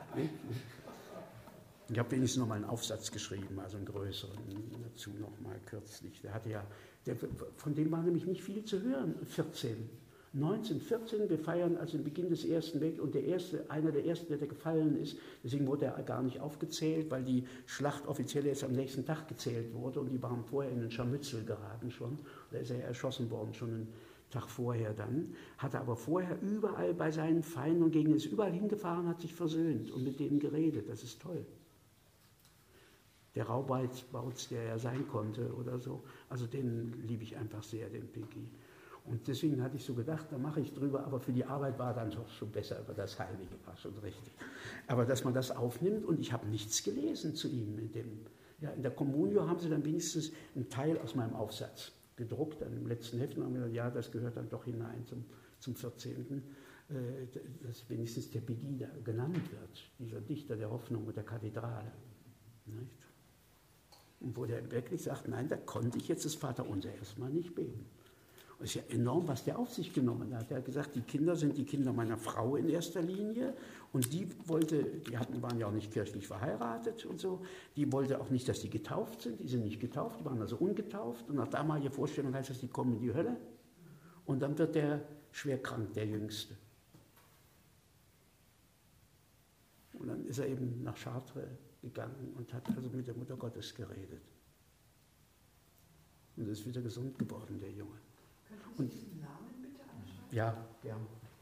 ich habe wenigstens noch mal einen Aufsatz geschrieben, also einen größeren dazu noch mal kürzlich. Der hatte ja, der, von dem war nämlich nicht viel zu hören, vierzehn. neunzehnhundertvierzehn, wir feiern also den Beginn des Ersten Weltkriegs und der erste, einer der ersten, der, der gefallen ist, deswegen wurde er gar nicht aufgezählt, weil die Schlacht offiziell erst am nächsten Tag gezählt wurde und die waren vorher in den Scharmützel geraten schon. Da ist er ja erschossen worden, schon einen Tag vorher dann. Hatte aber vorher überall bei seinen Feinden und gegen ist überall hingefahren, hat sich versöhnt und mit denen geredet. Das ist toll. Der Raubauz, der er sein konnte oder so. Also den liebe ich einfach sehr, den Peggy. Und deswegen hatte ich so gedacht, da mache ich drüber, aber für die Arbeit war dann doch schon besser über das Heilige, war schon richtig. Aber dass man das aufnimmt und ich habe nichts gelesen zu ihm. In, dem, ja, in der Communio haben sie dann wenigstens einen Teil aus meinem Aufsatz gedruckt, dann im letzten Heft, und haben gesagt, ja, das gehört dann doch hinein zum, zum vierzehnten Äh, dass wenigstens der Peggy da genannt wird, dieser Dichter der Hoffnung und der Kathedrale. Nicht? Und wo der wirklich sagt, nein, da konnte ich jetzt das Vaterunser erstmal nicht beten. Das ist ja enorm, was der auf sich genommen hat. Er hat gesagt, die Kinder sind die Kinder meiner Frau in erster Linie und die wollte, die hatten, waren ja auch nicht kirchlich verheiratet und so, die wollte auch nicht, dass die getauft sind, die sind nicht getauft, die waren also ungetauft und nach damaliger Vorstellung heißt das, die kommen in die Hölle und dann wird der schwer krank, der Jüngste. Und dann ist er eben nach Chartres gegangen und hat also mit der Mutter Gottes geredet. Und ist wieder gesund geworden, der Junge. Und diesen Namen bitte anschreiben? Ja, ja.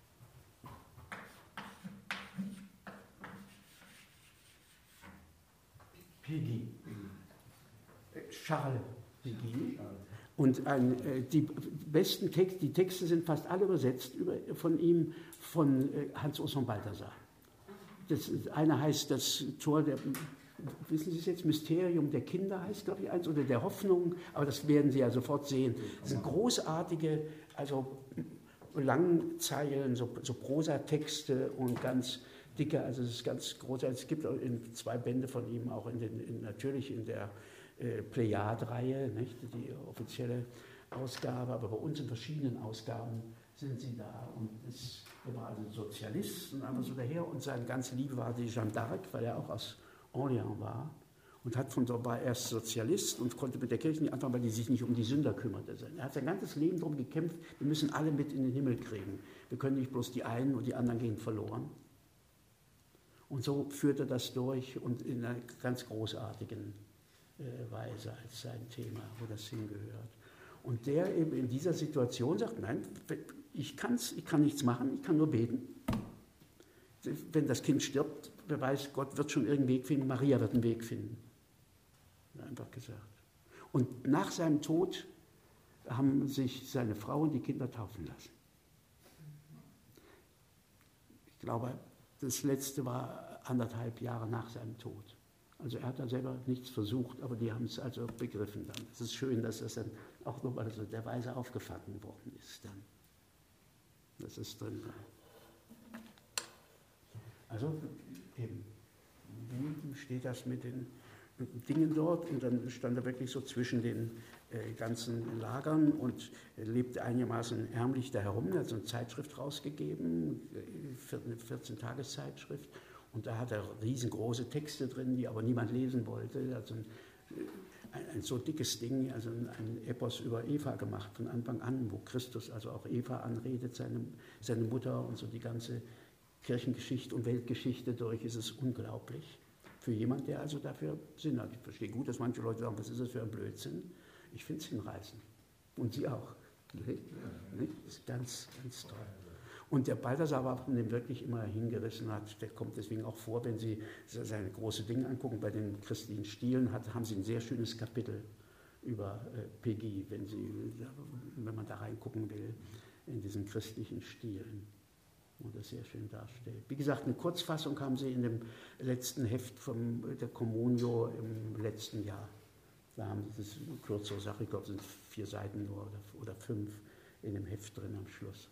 Peggy. Charles Peggy. Und ein, die besten Texte, die Texte sind fast alle übersetzt über, von ihm, von Hans-Urs Balthasar. Das eine heißt das Tor der, wissen Sie es jetzt, Mysterium der Kinder heißt, glaube ich, eins, oder der Hoffnung, aber das werden Sie ja sofort sehen. Das sind großartige, also Langzeilen, so, so Prosatexte und ganz dicke, also es ist ganz großartig. Es gibt auch in zwei Bände von ihm, auch in den, in, natürlich in der äh, Plejad-Reihe, nicht? Die offizielle Ausgabe, aber bei uns in verschiedenen Ausgaben sind sie da. Und das, er war also Sozialist und einfach so daher. Und seine ganze Liebe war die Jeanne d'Arc, weil er auch aus Orléans war. Und hat von dort war erst Sozialist und konnte mit der Kirche nicht anfangen, weil die sich nicht um die Sünder kümmerte. Er hat sein ganzes Leben darum gekämpft, wir müssen alle mit in den Himmel kriegen. Wir können nicht bloß die einen und die anderen gehen verloren. Und so führt er das durch und in einer ganz großartigen äh, Weise als sein Thema, wo das hingehört. Und der eben in dieser Situation sagt, nein, ich, kann's, ich kann nichts machen, ich kann nur beten. Wenn das Kind stirbt, wer weiß, Gott wird schon irgendeinen Weg finden, Maria wird einen Weg finden. Einfach gesagt. Und nach seinem Tod haben sich seine Frau und die Kinder taufen lassen. Ich glaube, das letzte war anderthalb Jahre nach seinem Tod. Also er hat da selber nichts versucht, aber die haben es also begriffen dann. Es ist schön, dass das dann auch nochmal so der Weise aufgefangen worden ist dann. Das ist drin. Also eben, wie steht das mit den Dingen dort? Und dann stand er wirklich so zwischen den äh, ganzen Lagern und lebte einigermaßen ärmlich da herum. Er hat so eine Zeitschrift rausgegeben, eine vierzehn-Tages-Zeitschrift. Und da hat er riesengroße Texte drin, die aber niemand lesen wollte. Er hat so ein, ein, ein so dickes Ding, also ein, ein Epos über Eva gemacht von Anfang an, wo Christus also auch Eva anredet, seine, seine Mutter und so die ganze Kirchengeschichte und Weltgeschichte durch. Ist es unglaublich. Für jemanden, der also dafür Sinn hat. Ich verstehe gut, dass manche Leute sagen, was ist das für ein Blödsinn? Ich finde es hinreißend. Und Sie auch. Nicht? Nicht? Das ist ganz, ganz toll. Und der Balthasar war von dem wirklich immer hingerissen hat, der kommt deswegen auch vor, wenn Sie seine große Dinge angucken, bei den christlichen Stilen hat, haben Sie ein sehr schönes Kapitel über äh, Peggy, wenn, Sie, wenn man da reingucken will, in diesen christlichen Stilen. Und das sehr schön darstellt. Wie gesagt, eine Kurzfassung haben Sie in dem letzten Heft von der Communio im letzten Jahr. Da haben Sie das eine kürzere Sache, ich glaube, es sind vier Seiten nur oder, oder fünf in dem Heft drin am Schluss.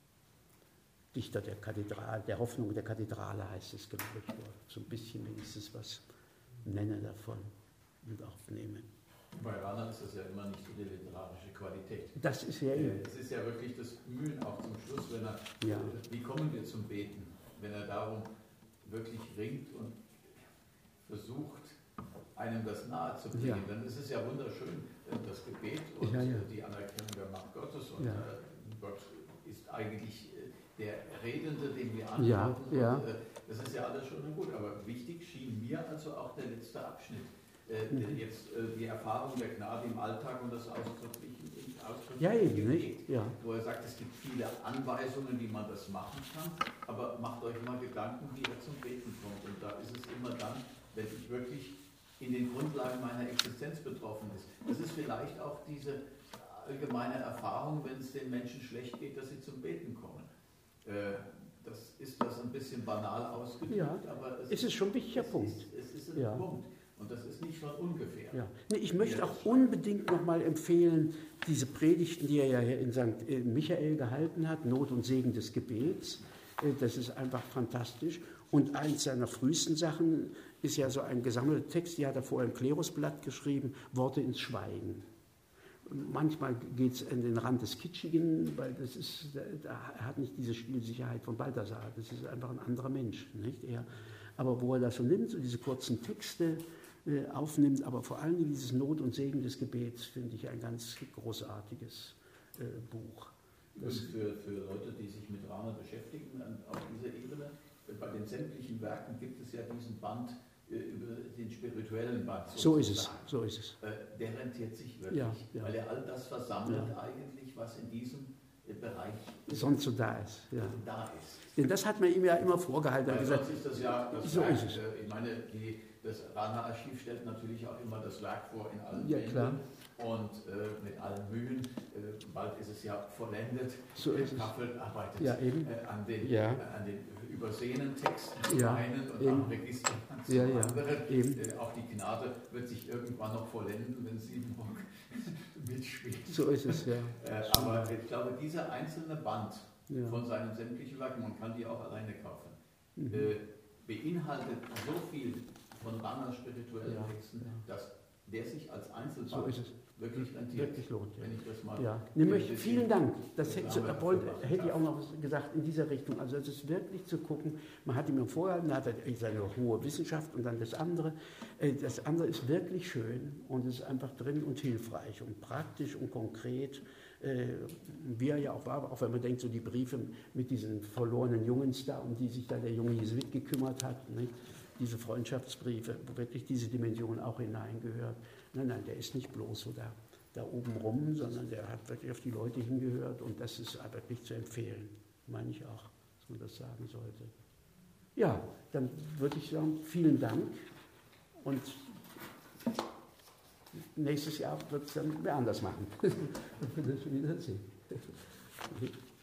Dichter der Kathedrale, der Hoffnung der Kathedrale heißt es, glaube ich, so ein bisschen wenigstens was nenne davon und aufnehme. Bei Rahner ist das ja immer nicht so die literarische Qualität. Das ist ja eben. Es ist ja wirklich das Mühen auch zum Schluss, wenn er, ja. Wie kommen wir zum Beten? Wenn er darum wirklich ringt und versucht, einem das nahe zu bringen, ja. Dann ist es ja wunderschön, das Gebet und ja, ja. die Anerkennung der Macht Gottes. Und ja. Gott ist eigentlich der Redende, den wir antworten. Ja, ja. Und, das ist ja alles schon gut, aber wichtig schien mir also auch der letzte Abschnitt. Äh, mhm. Jetzt äh, die Erfahrung der Gnade im Alltag und das ausdrückliche ja, eben, nicht? Ja. Wo er sagt, es gibt viele Anweisungen, wie man das machen kann, aber macht euch mal Gedanken, wie er zum Beten kommt. Und da ist es immer dann, wenn ich wirklich in den Grundlagen meiner Existenz betroffen ist. Das ist vielleicht auch diese allgemeine Erfahrung, wenn es den Menschen schlecht geht, dass sie zum Beten kommen. Äh, das ist das ein bisschen banal ausgedrückt, ja. aber es, es ist schon ein wichtiger es Punkt. Ist, es ist ein ja. Punkt. Und das ist nicht von ungefähr. Ja. Nee, ich möchte auch unbedingt nochmal empfehlen, diese Predigten, die er ja hier in Sankt Michael gehalten hat, Not und Segen des Gebets. Das ist einfach fantastisch. Und eins seiner frühesten Sachen ist ja so ein gesammelter Text, die hat er vorher im Klerusblatt geschrieben, Worte ins Schweigen. Manchmal geht es an den Rand des Kitschigen, weil das ist, er hat nicht diese Stilsicherheit von Balthasar, das ist einfach ein anderer Mensch. Nicht? Er, aber wo er das so nimmt, so diese kurzen Texte äh, aufnimmt, aber vor allem dieses Not und Segen des Gebets, finde ich ein ganz großartiges äh, Buch. Das für, für Leute, die sich mit Rahner beschäftigen, auf dieser Ebene, bei den sämtlichen Werken gibt es ja diesen Band äh, über den spirituellen Band. So ist es, so ist es. Äh, der rentiert sich wirklich, ja, ja. weil er all das versammelt ja. eigentlich, was in diesem Bereich sonst so da ist. Ja. Da ist. Denn das hat man ihm ja immer vorgehalten. Weil gesagt, sonst ist das ja das so Werk, ist es. Ich meine, die, das Rahner-Archiv stellt natürlich auch immer das Werk vor in allen ja, klar. und äh, mit allen Mühen. Äh, bald ist es ja vollendet. So ist es. Kaffel arbeitet ja, eben. Äh, an, den, ja. äh, an den übersehenen Texten ja, einen und eben. am Register zum ja, ja, anderen. Eben. Äh, auch die Gnade wird sich irgendwann noch vollenden, wenn Siebenbock mitspielt. So ist es, ja. Äh, aber ich glaube, dieser einzelne Band ja. von seinen sämtlichen Werken, man kann die auch alleine kaufen, mhm. äh, beinhaltet so viel von Rahners spirituellen ja. Texten, ja. dass der sich als So Einzelfall ist es. wirklich rentiert. Wirklich lohnt. Ja. Wenn ich das mal Ja, ne, möchte, ein bisschen vielen Dank. Das hätte, Reklame wollte, dafür machen hätte ich darf. auch noch gesagt, in dieser Richtung. Also es ist wirklich zu gucken, man hat ihm vorher, da hat er seine hohe Wissenschaft und dann das andere. Äh, Das andere ist wirklich schön und es ist einfach drin und hilfreich und praktisch und konkret. Äh, Wie er ja auch war, auch wenn man denkt, so die Briefe mit diesen verlorenen Jungens da, um die sich da der junge Jesuit gekümmert hat, ne? Diese Freundschaftsbriefe, wo wirklich diese Dimension auch hineingehört. Nein, nein, der ist nicht bloß so da, da oben rum, sondern der hat wirklich auf die Leute hingehört und das ist wirklich zu empfehlen, meine ich auch, dass man das sagen sollte. Ja, dann würde ich sagen, vielen Dank und nächstes Jahr wird es dann wer anders machen. Das Wiedersehen.